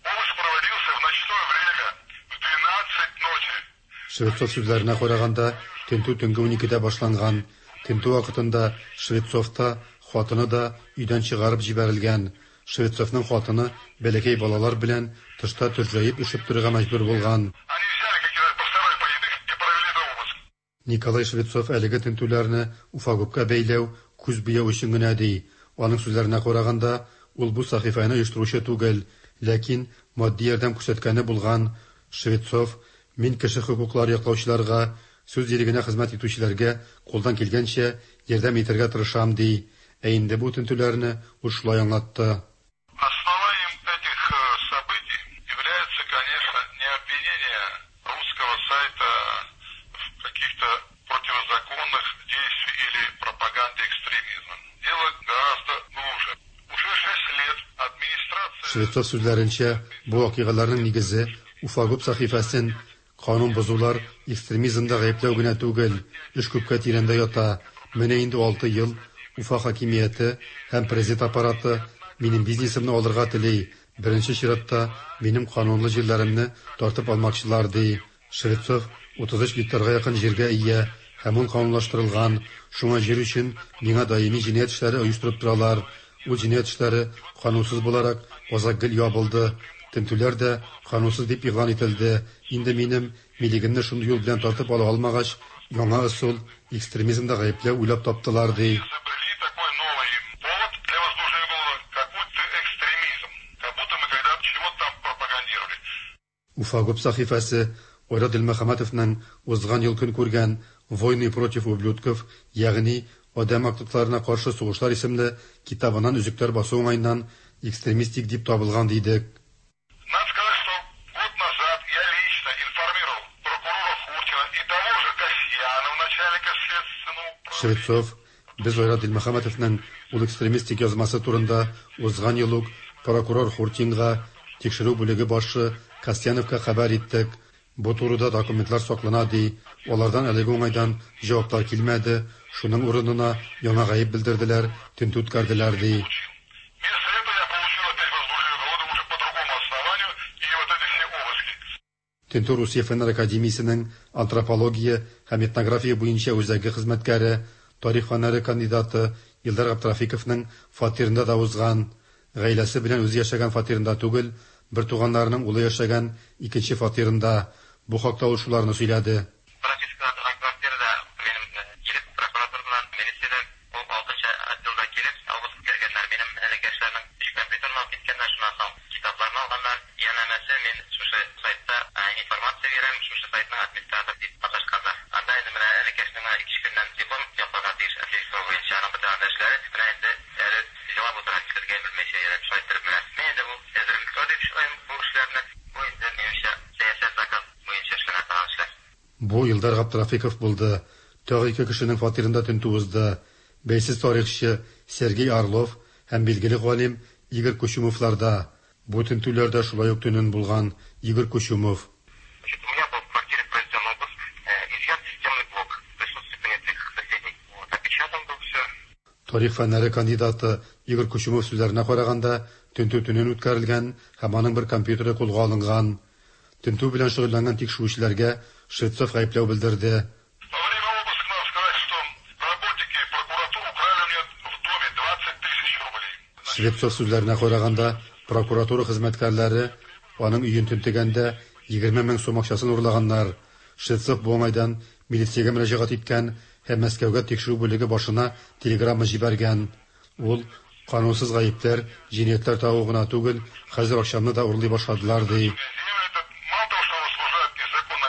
Speaker 6: Швецов сүзләренә караганда, тентү төнге 12дә башланган. Тентү вакытында Швецовта хатыны да өйдән чыгарып җибәрелгән. Швецовның хатыны бәләкәй балалар белән тышта төрҗәеп эшеп торырга мәҗбүр булган. Николай Швецов әлеге тентүләрне Уфагубка бәйләү күз бияү өчен генә ди. Аның сүзләренә караганда, ул бу сахифаны оештыручы түгел, ләкин матди ярдәм күрсәткәне булган. Швецов, мин кеше хокуклар яклаучыларга, сүз ирегенә хезмәт итүчеләргә кулдан килгәнчә ярдәм итәргә тырышам ди. Ә инде бу тентүләрне ул шулай аңлатты.
Speaker 7: Основанием этих событий является, конечно, не обвинение русского сайта в каких-то противозаконных действиях или пропаганде экстремизма. Дело гораздо глубже. Уже 6 лет администрация...
Speaker 6: Швецов сүзләренчә, бу вакыйгаларның нигезе Уфагуб сахифасын канун бозулар, экстремизмда гаепләү генә түгел, эш күпкә тирәндә ята. Менә инде 6 ел Уфа хакимияте һәм президент аппараты минем бизнесымны алырга тели. Беренче чиратта минем канунлы җирләремне тартып алмакчылар ди. Швецов 33 гектарга якын җиргә ия һәм ул канунлаштырылган. Шуңа җир өчен миңа даими җинаять эшләре оештырып торалар. Ул җинаять эшләре канунсыз буларак азак ябылды. Тентүләр дә канунсыз дип игълан ителде. Инде минем милигемне шундый юл белән тартып ала алмагач, яңа ысул экстремизмда гаепләү уйлап таптылар ди. Уфагуб сахифасы Оят Дилмөхәммәтовның узган ел көн күргән «Войны против ублюдков», ягъни адәм активларына каршы сугышлар исемле китабынан үзектәр басу уңайыннан экстремистик дип табылган дидек.
Speaker 7: Надо сказать, что год назад я лично информировал прокурора Хуртина и того же Касьянова, начальника следственного управления.
Speaker 6: Швецов, без Оят Дилмөхәммәтовның ул экстремистик язмасы турында узган ел ук прокурор Хуртинга, тикшерү бүлеге башы Касьяновка хәбәр иттек. Бу турыда документлар саклана ди. Алардан әлеге уңайдан җаваплар килмәде. Шуның урынына яңа гаеп белдерделәр, тентү үткәрделәр ди. Тентү Русия Фәннәр академиясенең антропология һәм этнография буенча үзәге хезмәткәре, тарих фәннәре кандидаты Илдар Габдрафиковның фатирында да узган. Гаиләсе белән үзе яшәгән фатирында түгел, бер туганнарының улы яшәгән икенче фатирында. Бу хакта ул шуларны сөйләде. Бу Илдар Габдрафиков булды. Тагы 2 кешенең фатирында тентү узды. Бәйсез тарихчы Сергей Орлов һәм билгеле галим Игорь Кучумовларда. Бу тентүләрдә шулай ук төнен булган Игорь Кучумов. Тарих фәннәре кандидаты Игорь Кучумов сүзләренә караганда, тентү төнен үткәрелгән һәм аның бер компьютеры кулга алынган. Тентү белән шөгыльләнгән тикшерүчеләргә Швецов гаепләү белдерде. Швецов сүзләренә караганда, прокуратура хезмәткәрләре аның өен тентегәндә 20 мең сум акчасын урлаганнар. Швецов бу уңайдан милициягә мөрәҗәгать иткән һәм Мәскәүгә тикшерү бүлеге башына телеграмма җибәргән. Ул канунсыз гаепләр, җинаятлар тагы гына түгел, хәзер акчамны да урлый башладылар ди.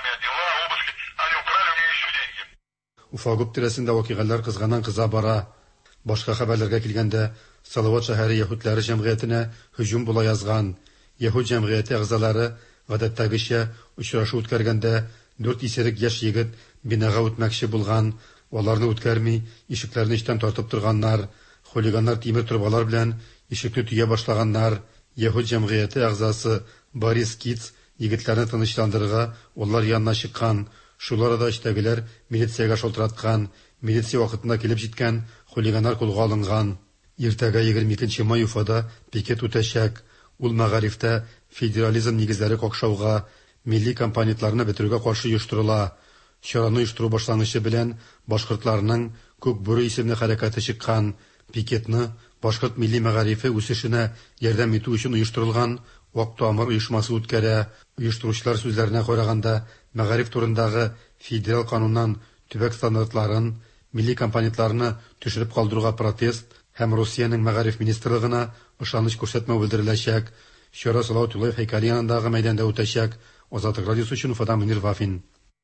Speaker 6: Уфагуб тирәсендә вакыйгалар кызганнан-кыза бара. Башка хәбәрләргә килгәндә, Салават шәһәре яһүдләре җәмгыятенә һөҗүм була язган. Яһүд җәмгыяте әгъзалары гадәттәгечә очрашу үткәргәндә 4 исерек яшь егет бинага үтмәкче булган. Аларны үткәрми, ишекләрне эчтән тартып торганнар. Хулиганнар тимер трубалар белән ишекне төя башлаганнар. Яһүд җәмгыяте әгъзасы Борис Киц егетләрне тынычландырырга улар янына чыккан. Шулар да эчтәгеләр милициягә шалтыраткан. Милиция вакытында килеп җиткән, хулиганнар кулга алынган. Иртәгә 22 май Уфада пикет үтәчәк. Ул мәгарифтә федерализм нигезләре какшауга, милли компонентларны бетерүгә каршы оештырыла. Чараны оештыру башлангычы белән башкортларның Күк бүре исемле хәрәкәте чыккан. Пикетны башкорт милли мәгарифе үсешенә ярдәм итү өчен оештырылган Ак тамыр оешмасы үткәрә. Оештыручылар сүзләренә караганда, мәгариф турындагы федераль кануннан төбәк стандартларын, милли компонентларны төшереп калдыруга протест һәм Россиянең мәгариф министрлыгына ышаныч күрсәтмәү белдереләчәк. Чара Салават Юлаев һәйкәле янындагы мәйданда үтәчәк. Азатлык радиосы өчен Уфадан Мөнир Вафин.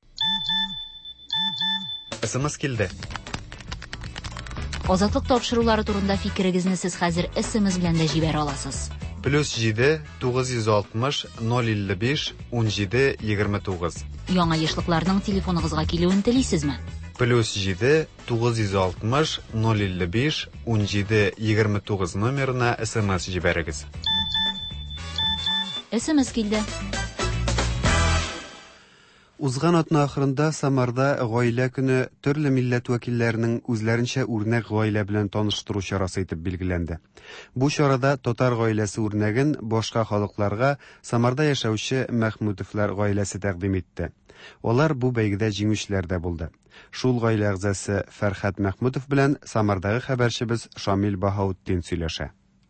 Speaker 2: СМС килде.
Speaker 14: Азатлык тапшырулары турында фикерегезне сез хәзер СМС белән дә җибәрә аласыз.
Speaker 2: +7 960 055 17 29.
Speaker 14: Яңа яшьлекләрнең телефоныгызга килүен телисезме?
Speaker 2: +7 960 055 17 29 номерына СМС җибәрегез.
Speaker 14: СМС килде.
Speaker 2: Узган атна ахырында Самарда гаилә көне төрле милләт вәкилләренең үзләренчә үрнәк гаилә белән таныштыру чарасы итеп билгеләнде. Бу чарада татар гаиләсе үрнәген башка халыкларга Самарда яшәүче Мәхмүтовлар гаиләсе тәкъдим итте. Алар бу бәйгедә җиңүчеләр дә булды. Шул гаилә әгъзасы Фәрхәт Мәхмүтов белән Самардагы хәбәрчебез Шамил Баһаутдин сөйләшә.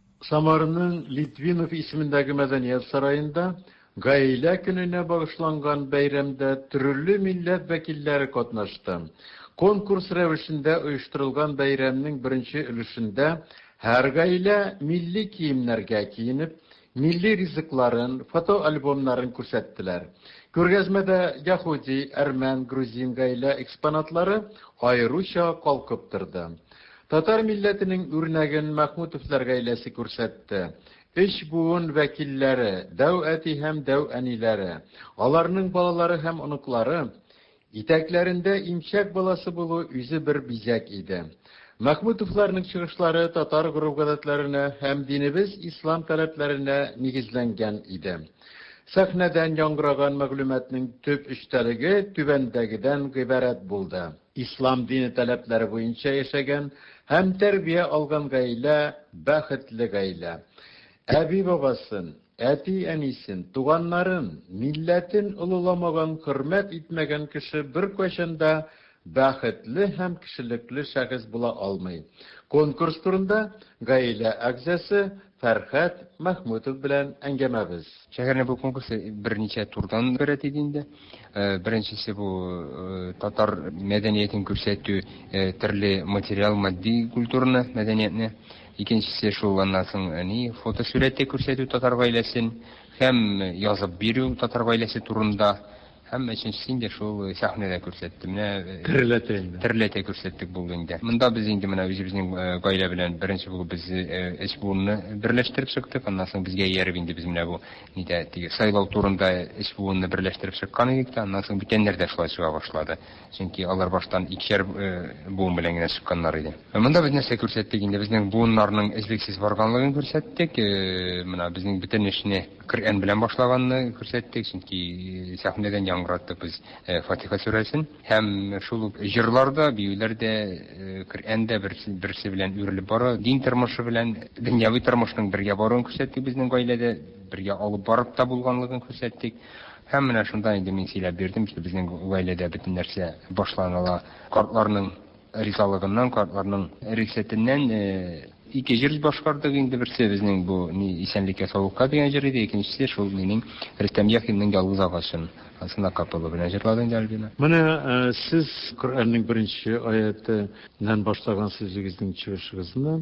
Speaker 5: Самарның Литвинов исемендәге мәдәният сараенда гаилә көненә багышланган бәйрәмдә төрле милләт вәкилләре катнашты. Конкурс рәвешендә оештырылган бәйрәмнең беренче өлешендә һәр гаилә милли киемнәргә киенеп, милли ризыкларын, фотоальбомнарын күрсәттеләр. Күргәзмәдә яһуди, әрмән, грузин гаилә экспонатлары аеруча калкып торды. Татар милләтенең үрнәген Мәхмүтовлар гаиләсе күрсәтте. 3 буын вәкилләре, дәү әти һәм дәү әниләре, аларның балалары һәм оныклары, итәкләрендә имчәк баласы булу үзе бер бизәк иде. Мәхмүтовларның чыгышлары татар гореф-гадәтләренә һәм динебез ислам таләпләренә нигезләнгән иде. Сәхнәдән яңгыраган мәгълүматның төп эчтәлеге түбәндәгедән гыйбарәт булды. Ислам дине таләпләре буенча яшәгән һәм тәрбия алган гаилә бәхетле гаилә. Әби бабасын, әти әнисен, туганнарын, милләтен улуламаган, хөрмәт итмәгән кеше бер кайчанда бәхетле һәм кешелекле шәхес була алмый. Конкурс турында гаилә әгъзасы Фәрхәт Мәхмүтов белән әңгәмәбез.
Speaker 8: Шәһәрне бу конкурс берничә турдан бәрәт иде инде. Беренчесе бу татар мәдәниятен күрсәтү, төрле материал, матди культураны, мәдәниятне. Икенчесе шул аннан соң фотосурәттә күрсәтү татар гаиләсен һәм язып бирү татар гаиләсе турында. Һәм өченчесе инде шул сәхнәдә күрсәтте. Менә төрләтә күрсәттек булды инде. Монда без инде менә үзебезнең гаилә белән беренче булып без эш буынны берләштереп чыктык. Аннан соң безгә ярып инде без менә бу нидә тиге сайлау турында эш буынны берләштереп чыккан идек. Аннан соң бүтәннәр дә шулай чыга башлады. Чөнки алар баштан икешәр буын белән генә чыкканнар иде. Монда без нәрсә күрсәттек инде? Безнең буыннарның эзлексез барганлыгын күрсәттек. Менә безнең бүтән эшне Коръән белән башлаганны күрсәттек. Чөнки сәхнәдән яңгыратты без Фатиха сүрәсен. Һәм шул җырларда, биюләрдә Коръәндә берсе белән үрелеп бара. Дин тормышы белән дөньяви тормышның бергә баруын күрсәттек. Безнең гаиләдә бергә алып барып та булганлыгын күрсәттек. Һәм менә шунда инде мин сөйләп бирдем ки, безнең гаиләдә бөтен нәрсә башланыла. Картларның ризалыгыннан, картларның рөхсәтеннән ике җыр башкардык инде. Берсе безнең бу исәнлеккә саулыкка дигән җыр иде. Икенчесе шул минем Рөстәм Яхинның ялгыз агачын. Асында капылы белән җырладым инде Альбина.
Speaker 5: Менә сез Коръәннең беренче аятыннан башлаган сүзегезнең чыгышыгызны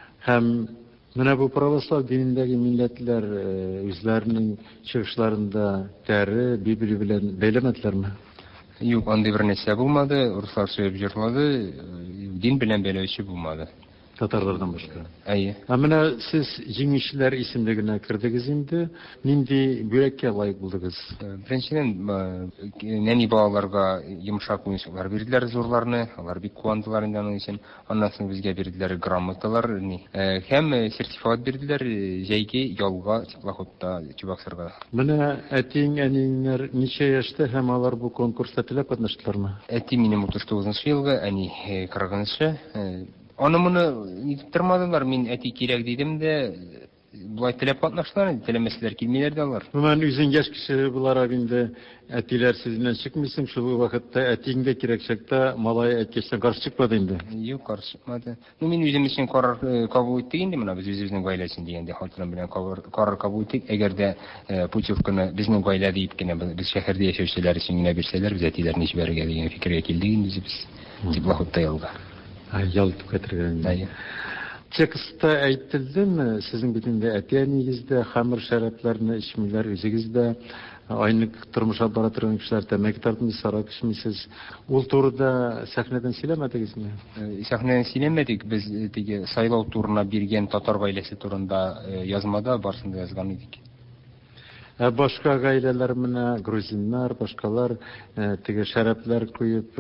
Speaker 5: һәм менә бу православ динендәге милләтләр үзләренең чыгышларында тәре, Библия белән бәйләмәделәрме?
Speaker 8: Юк, андый бер нәрсә булмады, руслар сөйләп җырлады, дин белән бәйләүче булмады.
Speaker 5: Татарлардан башка.
Speaker 8: Әйе.
Speaker 5: Менә сез җиңүчеләр исемлегенә кердегез инде. Нинди бүләккә лайык булдыгыз?
Speaker 8: Беренчедән, нәни балаларга йомшак уенчыклар бирделәр зурларны, алар бик куандылар инде аның өчен. Аннан соң безгә бирделәр грамоталар, һәм сертификат бирделәр җәйге ялга теплоходта Чебоксарга.
Speaker 5: Менә әтиң, әниңнәр ничә яшьтә һәм алар бу конкурста теләп катнаштылармы?
Speaker 8: Әти минем 39 елга, әни 40. Аны-моны итеп тормадылар, мин әти кирәк дидем дә, булай теләп катнаштылар, теләмәсләр килмиләр дә алар.
Speaker 5: Мен үзең яшь кеше буларак инде әтиләр сезнән чыкмыйсың, шул вакытта әтиң дә кирәк чакта малай әткәчтән каршы чыкмады инде.
Speaker 8: Юк, каршы чыкмады. Мин үзем өчен карар кабул иттек инде, менә без үзебезнең гаиләсен дигәндә хатыным белән карар кабул иттек. Әгәр дә путевканы безнең гаилә дип кенә без шәһәрдә яшәүчеләр өчен генә бирсәләр, без әтиләрне җибәрергә дигән фикергә килдек инде без. Теплоходта ялга.
Speaker 5: Ял тукатырган. Текстта әйтелдеме, сезнең бит инде әти-әнигездә хәмер шәрәпләрне эчмиләр, үзегездә айнык тормыш алып бара торган кешеләр тәмәке тартмыйсыз, арак эчмисез. Ул турыда сәхнәдән сөйләмәдегезме?
Speaker 8: Сәхнәдән сөйләмәдек, без теге сайлау турына биргән татар гаиләсе турында язмада барсында язган идек.
Speaker 5: Башка гаиләләр менә грузиннар, башкалар теге шәрәпләр куеп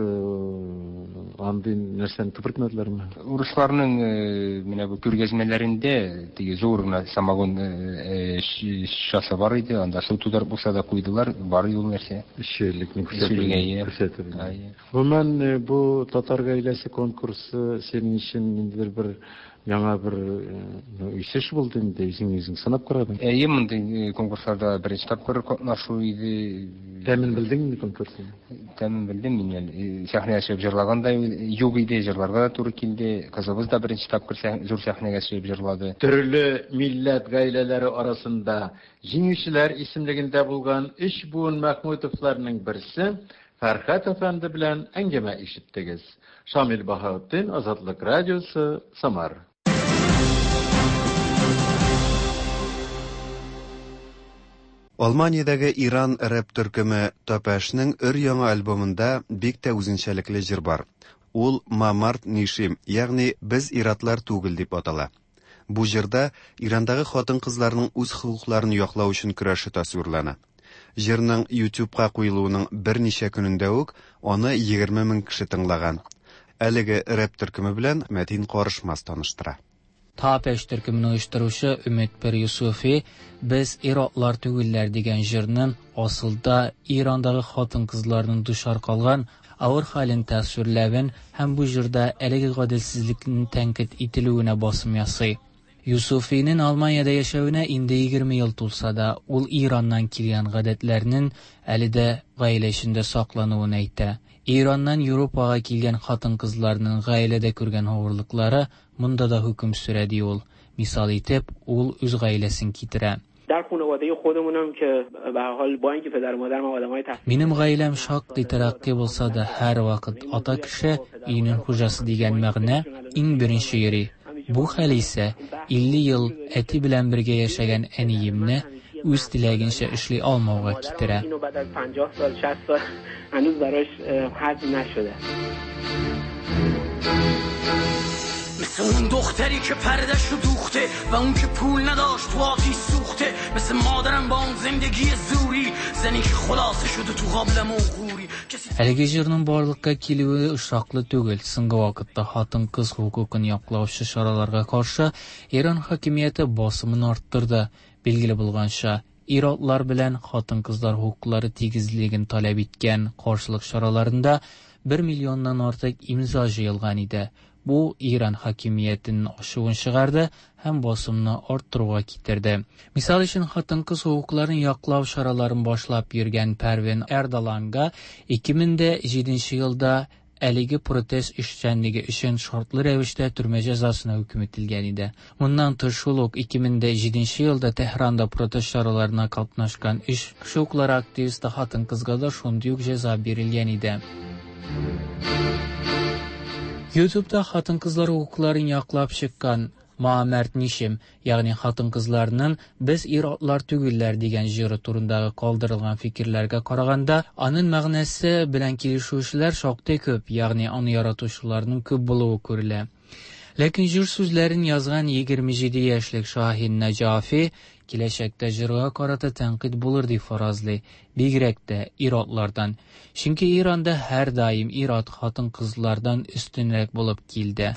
Speaker 5: андый нәрсәне тупыртмадылармы?
Speaker 8: Урысларның менә бу күргәзмәләрендә теге зур самогон шашасы бар иде, анда су тудырып булса да куйдылар, бар ул нәрсә.
Speaker 5: Эшлекне күрсәтелгән. Гомумән бу татар гаиләсе конкурсы синең өчен ниндидер бер яңа бер үсеш булды инде, үзең санап карадың.
Speaker 8: Әйе, мондый конкурсларда беренче тапкыр катнашу иде.
Speaker 5: Тәмин белдеңме конкурсны?
Speaker 8: Тәмин белдем мин. Сәхнәгә чыгып җырлаганда юк иде, җырларга да туры килде. Кызыбыз да беренче тапкыр зур сәхнәгә чыгып җырлады.
Speaker 5: Төрле милләт гаиләләре арасында җиңүчеләр исемлегендә булган 3 буын Мәхмүтовларның берсе Фәрхәт әфәнде белән әңгәмә ишеттегез. Шамил Баһаутдин, Азатлык радиосы, Самар.
Speaker 2: Алманиядәге Иран рэп төркеме Топашның өр-яңа альбомында бик тә үзенчәлекле җыр бар. Ул Мамарт Нишим, ягъни без иратлар түгел дип атала. Бу җырда Ирандагы хатын-кызларның үз хокукларын яклау өчен көрәше тасвирлана. Җырның YouTube-ка куелуының берничә көнендә үк аны 20 000 кеше тыңлаган. Әлеге рэп төркеме белән Мәтин Карышмас таныштыра.
Speaker 9: Тапеш төркеменең оештыручы Үмитбер Юсуфи без иратлар түгелләр дигән җырның асылда Ирандагы хатын-кызларның душар калган авыр хәлен тасвирләвен һәм бу җырда әлеге гаделсезлекнең тәнкыйть ителүенә басым ясый. Юсуфиның Алманиядә яшәвенә инде 20 ел тулса да, ул Ираннан килгән гадәтләрнең әле дә гаилә эчендә саклануын әйтә. Ираннан Европага килгән хатын-кызларның гаиләдә күргән авырлыклары монда да хөкем сүрә ди ул. Мисал итеп, ул үз гаиләсен китерә. Минем гаиләм шактый тәрәккый булса да, һәр вакыт ата кеше өйнең хуҗасы дигән мәгънә иң беренче йөри. Бу хәл исә 50 ел әти белән бергә яшәгән әниемне үз теләгенчә эшли алмауга китерә.
Speaker 13: مثل اون دختری که پرده‌شو دوخته و اون که پول نداشت تو آتیش سوخته مثل مادرم با اون زندگی زوری زنی که خلاصه شده تو قابل موقوری.
Speaker 9: Әлеге җырның барлыкка килүе ошаклы түгел. Соңгы вакытта хатын-кыз хукукын яклаучы чараларга каршы Иран хакимияте басымын арттырды. Билгеле булганча, иратлар белән хатын-кызлар хукуклары тигезлеген таләп иткән каршылык чараларында 1 миллионнан артык имза җыелган иде. Бу Иран хакимиятенең ачуын чыгарды һәм басымны арттыруга китерде. Мисал өчен хатын-кыз хукукларын яклау чараларын башлап йөргән Пәрвин Эрдаланга 2007 елда әлеге протест эшчәнлеге өчен шартлы рәвештә төрмә җәзасына хөкем ителгән иде. Моннан тыш шул ук 2007 елда Техранда протест чараларына катнашкан 3 хукуклар активисты хатын-кызга да шундый ук җәза бирелгән иде. YouTube'da хатын-кызлар хукукларын яклап чыккан Muammert Nishim, ягъни хатын-кызларның "Без ир-атлар түгелләр" дигән җыры турындагы калдырылган фикерләргә караганда, аның мәгънәсе белән килешүчеләр шактый күп, ягъни аны яратучыларның күп булуы күрелә. Ләкин җыр сүзләрен язган 27 яшьлек Шаһин Наҗафи киләчәктә җырга карата тәнкыйть булыр дип фаразлый, бигрәк тә ир-атлардан. Чөнки Иранда һәр даим ир-ат хатын-кызлардан үстенрәк булып килде.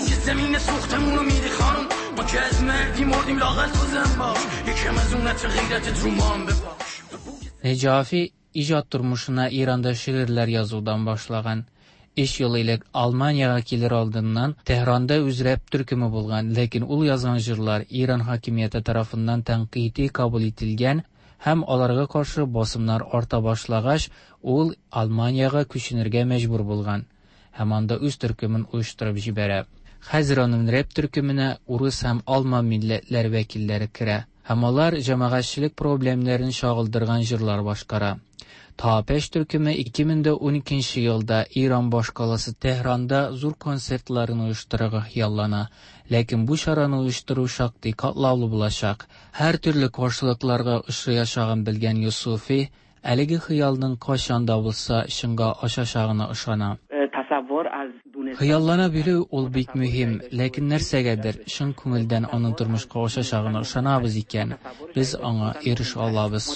Speaker 9: Наҗафи иҗат тормышына Иранда шигырьләр язудан башлаган. 3 ел элек Алманияга килер алдыннан Техранда үзрәп төркеме булган, ләкин ул язган җырлар Иран хакимияте тарафыннан тәнкыйти кабул ителгән һәм аларга каршы басымнар арта башлагач, ул Алманияга күченергә мәҗбүр булган һәм анда үз төркемен оештырып җибәрә. Хәзер аның рэп төркеменә урыс һәм алман милләтләр вәкилләре керә һәм алар җәмәгатьчелек проблемнарын шагылдырган җырлар башкара. Тапеш төркеме 2012 елда Иран башкаласы Техранда зур концертларын оештырырга хыяллана, ләкин бу чараны оештыру шактый катлаулы булачак. Һәр төрле каршылыкларга очраячагын белгән Юсуфи, әлеге хыялның качанда булса чынга ашачагына ышана. Хыяллана белү ул бик мөһим, ләкин нәрсәгәдер чын күңелдән аның тормышка ашачагына ышанабыз икән, без аңа ирешә алабыз.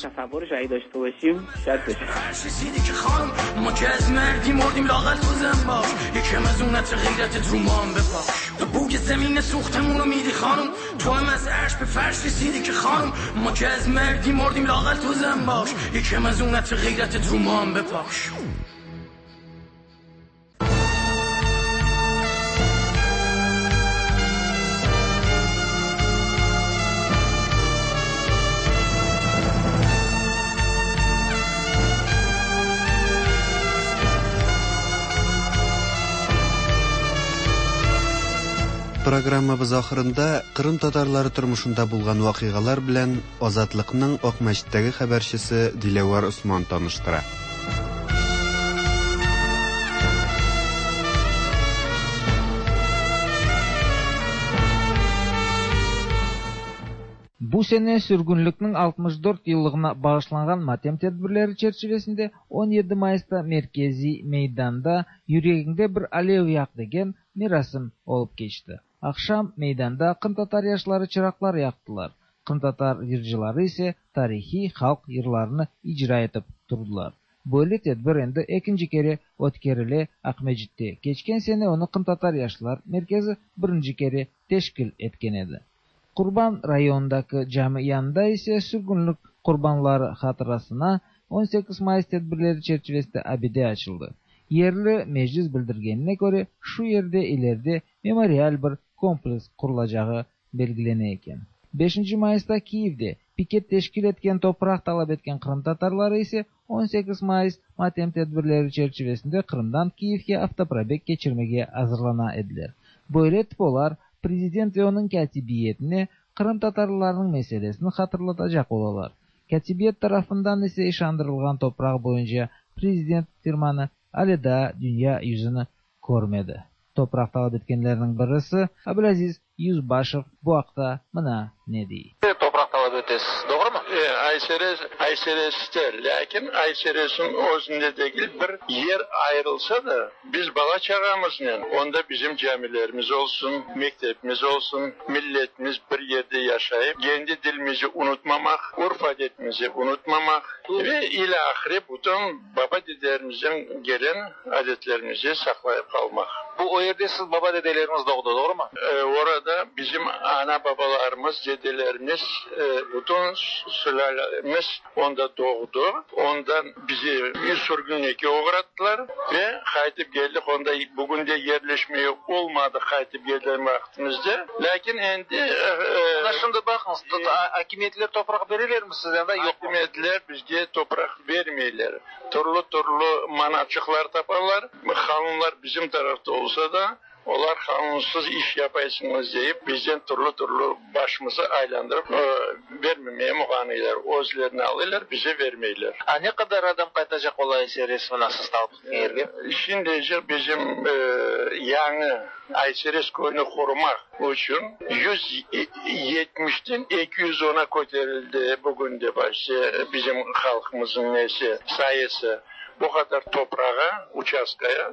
Speaker 2: Программабыз ахырында Кырым татарлары тормышында булган вакыйгалар белән Азатлыкның Ак мәчеттәге хәбәрчесе Диләвар Усман таныштыра.
Speaker 16: Бу сәне сүргүнлекнең 64 еллыгына багышланган матем тәдбирләре чәрчәвәсендә 17 майда Мәркәзи мәйданда "Йөрәгеңдә бер алев як" дигән мирасым алып кечте. Акшам мәйданда кын-татар яшьләре чираклар яктылар. Кын-татар җырчылары исә тарихи халк җырларны иҗра итеп турдылар. Böyle tedbir endi ikinci kere o'tkazildi Aqmejit'te. Geçken sene onu Kın-Tatar Yaşlar Merkezi birinci kere teşkil etken edi. Kurban rayonundaki camiyanında ise sürgünlük kurbanları hatırasına 18 Mayıs tedbirleri çerçevesinde abide açıldı. Yerli meclis bildirgenine göre şu yerde ileride memorial bir kompleks kurulacağı belgileneyken. 5. Mayıs'ta Kiev'de piket teşkil etken toprak talep etken Kırım Tatarları ise 18 Mayıs matem tedbirleri çerçevesinde Kırım'dan Kiev'e avtoprobek geçirmeye hazırlana ediler. Böyle tipolar prezident ve onun katibiyetine Kırım Tatarlarının meselesini hatırlatacak olalar. Katibiyet tarafından ise işandırılgan toprak boyunca prezident firmanı aleda dünya yüzünü görmedi. Toprak talep etkenlerinin birisi Abdulaziz Yüzbaşov bu haqda mına ne deydi?
Speaker 17: Toprak talep ötesiz, doğru mu? Ayseres'te, lakin Ayseres'in özünde değil bir yer ayrılsa da biz bala çağımızla onda bizim camilerimiz olsun, mektepimiz olsun, milletimiz bir yerde yaşayıp kendi dilimizi unutmamak, urf adetimizi unutmamak ve ilahire bütün baba dedelerimizden gelen adetlerimizi saklayıp kalmak.
Speaker 16: Bu o yerde siz baba dedelerimiz doğdu, doğru mu?
Speaker 17: Orada bizim ana babalarımız, dedelerimiz, bütün sülalemiz onda doğdu. Ondan bizi bir sürgünlüğe uğrattılar ve kayıtıp geldik. Onda bugün de yerleşmeye olmadı kayıtıp geldiğim vaktimizde. Lakin endi...
Speaker 16: Şimdi bakınız, hakimiyetler toprak verirler mi size?
Speaker 17: Hakimiyetler bizge toprak vermeyler. Türlü manatçıklar taparlar. Kanunlar bizim tarafta olsa da Olar kanunsuz iş yapaysınız deyip bizden türlü başımızı aylandırıp vermemeye muğanıylar. Özlerini alırlar, bize vermeyler.
Speaker 18: Ne kadar adam kaytacak olay serisini nasıl sağlık?
Speaker 17: Şimdi bizim yani Ayseres koyunu korumak için 170'ten 210'a koyuldu bugün de bizim halkımızın sayısı. Bu kadar toprağa, uçaskaya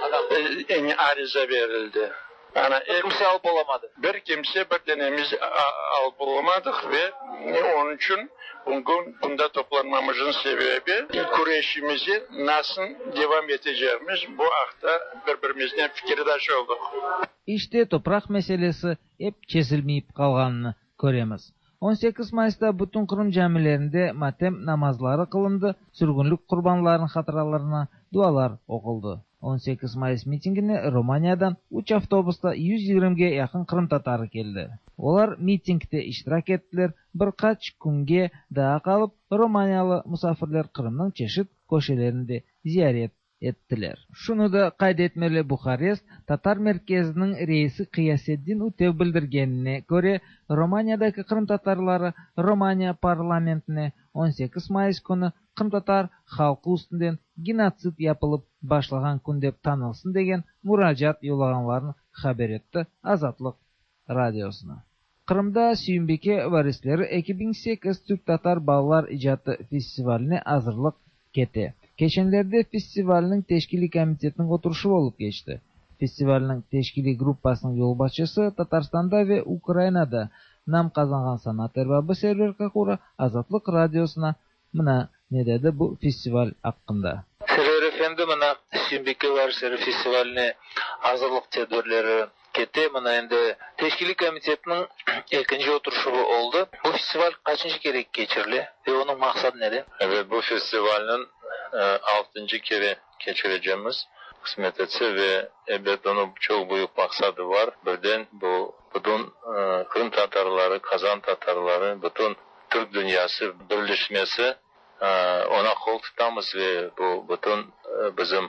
Speaker 17: arize verildi. Yani
Speaker 18: kimse alıp olamadı.
Speaker 17: Bir kimse bir denemiz alıp olamadık ve onun için bugün bunda toplanmamızın sebebi kureyşimizi nasıl devam edeceğimiz bu hafta birbirimizden fikirdaş olduk.
Speaker 16: İşte toprak meselesi hep kesilmeyip kalganını göremiz. 18 Mayıs'ta bütün Kırım camilerinde matem namazları kılındı, sürgünlük kurbanlarının hatıralarına dualar okuldu. 18 Mayıs mitingine Romanya'dan 3 avtobusda 120'ge yakın Kırım Tatarı geldi. Olar mitingde iştirak ettiler, birkaç günge daha kalıp Romanyalı musafirler Kırım'ın çeşit köşelerinde ziyaret ettiler. Şunu da kaydetmeli Bukarest, Tatar merkezinin reisi Kıyaseddin Utev bildirgenine göre Romanya'daki Kırım Tatarları Romanya parlamentine 18 Mayıs günü Kırım Tatar halkı üstünden genotsit yapılıp başlagan gün dep tanılsın degen müracaat yollaganlarını haber etti Azatlık radyosuna. Kırım'da Süyünbeke varisleri 2008 Türk Tatar Ballar İcatı Festivali'ne hazırlık kete. Geçenlerde festivalinin teşkili komitetinin oturuşu olup geçti. Festivalinin teşkili gruppasının yol başçısı Tatarstanda ve Ukrayna'da nam kazangan sanat erbabı Server Kakura Azatlık radyosuna mına ne dedi bu festival hakkında.
Speaker 18: Server efendi mına Süyünbeke varisleri festivaline hazırlık tedbirleri kete, mına endi teşkili komitetinin ikinci oturuşu oldu. Bu festival kaçıncı kere geçirili ve onun maksadı nedir?
Speaker 17: Evet, bu festivalin 6. kere geçireceğimiz kısmet etse ve elbette onun çok büyük maksadı var. Birden bütün Kırım Tatarları, Kazan Tatarları, bütün Türk dünyası birleşmesi ona kol tutamız ve bu bütün bizim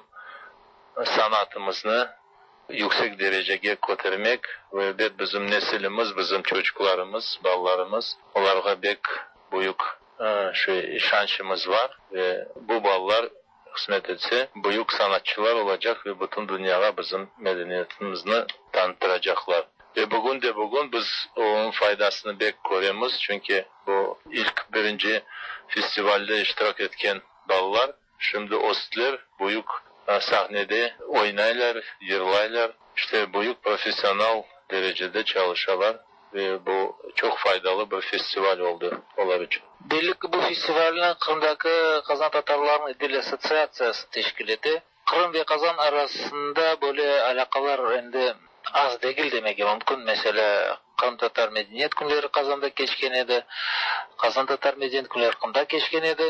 Speaker 17: sanatımızı yüksek dereceye götürmek ve bizim nesilimiz, bizim çocuklarımız, ballarımız, onlara bek büyük şansımız var ve bu ballar kısmet etse büyük sanatçılar olacak ve bütün dünyaya bizim medeniyetimizi tanıtacaklar. Ve bugün biz onun faydasını bek görüyoruz çünkü bu ilk birinci festivalde iştirak etken ballar şimdi ostler büyük sahnede oynaylar, yırlaylar, işte büyük profesyonel derecede çalışıyorlar. Ve bu çok faydalı bir festival oldu onlar için.
Speaker 18: Belli ki bu festivalin Kırım'daki Kazan Tatarlarının İdil Asosiyasyası teşkil etti. Kırım ve Kazan arasında böyle alakalar endi az değil demek mümkün. Mesela Kırım Tatar Medeniyet Günleri Kazan'da geçken edi. Kazan Tatar Medeniyet Günleri Kırım'da geçken edi.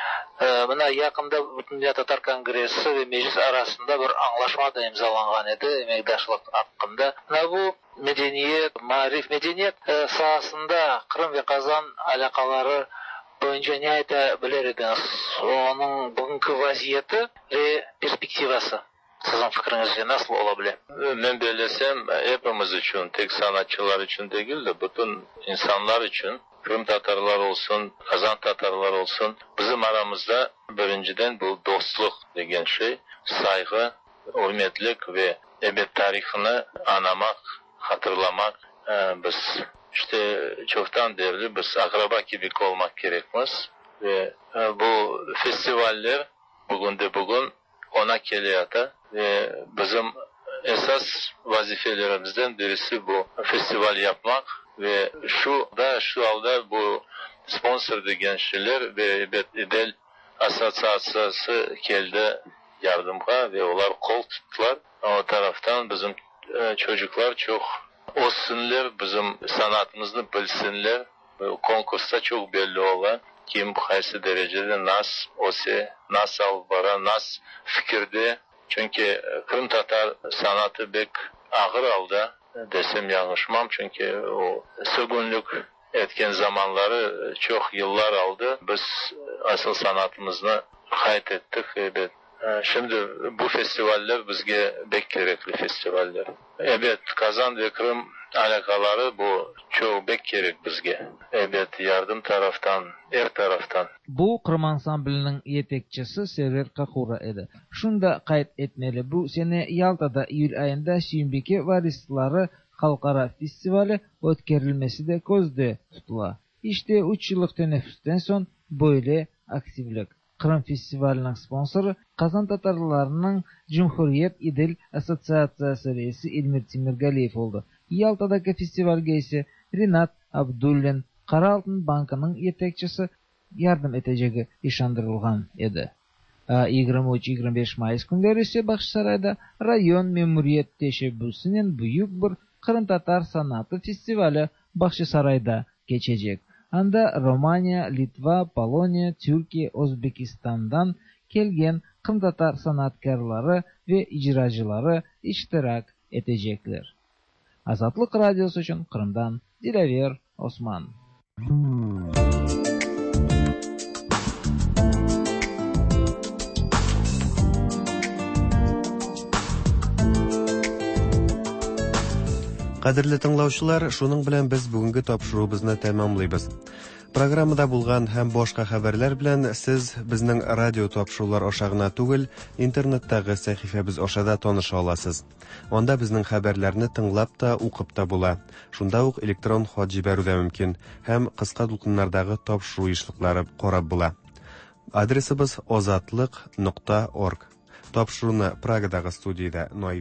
Speaker 18: Buna yakında Dünya Tatar Kongresi ve meclis arasında bir anlaşma da imzalangan edi emekdaşlık hakkında. Bu medeniyet, marif, medeniyet sahasında Kırım ve Kazan alakaları boyunca ne aytabilir ediniz? Onun bugünkü vaziyeti ve perspektivası sizin fikrinizce nasıl olabilir?
Speaker 17: Ben belirlesem hepimiz için, tek sanatçılar için değil de bütün insanlar için, Kırım Tatarlar olsun, Kazan Tatarlar olsun, bizim aramızda birinciden bu dostluk degen şey, saygı, hürmetlik ve ebed tarihini anlamak, hatırlamak. Biz işte çoktan derli biz akraba gibi olmak gerekmez ve bu festivaller bugün ona keliyata ve bizim esas vazifelerimizden birisi bu festival yapmak ve şu anda bu sponsor degen şeyler ve İdil Asosiyasyası geldi yardımga ve onlar kol tuttular. O taraftan bizim çocuklar çok olsunlar, bizim sanatımızı bilsinler. Konkursta çok belli olan kim haysi derecede nasıl bara, nasıl fikirde. Çünkü Kırım Tatar sanatı bek ağır aldı desem yanlışmam. Çünkü o sürgünlük etken zamanları çok yıllar aldı. Biz asıl sanatımızı kaydettik ve Şimdi bu festivaller bizge bek gerekli festivaller. Evet, Kazan ve Kırım alakaları bu çok bek gerek bizge. Evet, yardım taraftan, her taraftan.
Speaker 16: Bu Kırım ansamblinin yetekçisi Server Kakura edi. Şunda kayıt etmeli, bu sene Yalta'da iyul ayında Şimbeki Varisleri Halkara Festivali ötkerilmesi de gözde tutula. İşte 3 yıllık teneffüsten son böyle aktivlik. Kırım Festivali'nin sponsoru Kazan Tatarlarının Cumhuriyet İdil Asosiyatsiyasi reisi İlmir Timirgaliyev oldu. Yalta'daki festivalge ise Rinat Abdullin Kara Altın Bankı'nın yetekçisi yardım edeceği işandırılgan edi. 23-25 Mayıs günleri ise Bakşısaray'da rayon memuriyet teşebbüsünün büyük bir Kırım Tatar Sanatı Festivali Bakşısaray'da geçecek. Anda Romanya, Litva, Polonya, Türkiye, Özbekistan'dan kelgen Kırım Tatar sanatkarları ve icracıları iştirak edecekler. Azatlık Radyosu için Kırım'dan Dilaver Osman.
Speaker 2: Кадерле тыңлаучылар, шуның белән без бүгенге тапшыруыбызны тәмамлыйбыз. Программада булган һәм башка хәбәрләр белән сез безнең радио тапшырулар аша гына түгел, интернеттагы сәхифәбез аша да таныша аласыз. Анда безнең хәбәрләрне тыңлап та, укып та була. Шунда ук электрон хат җибәрү дә мөмкин һәм кыска дулкыннардагы тапшыру эшлекләре карап була. Адресыбыз ozatliq.org. Тапшыруны Прагадагы студиядә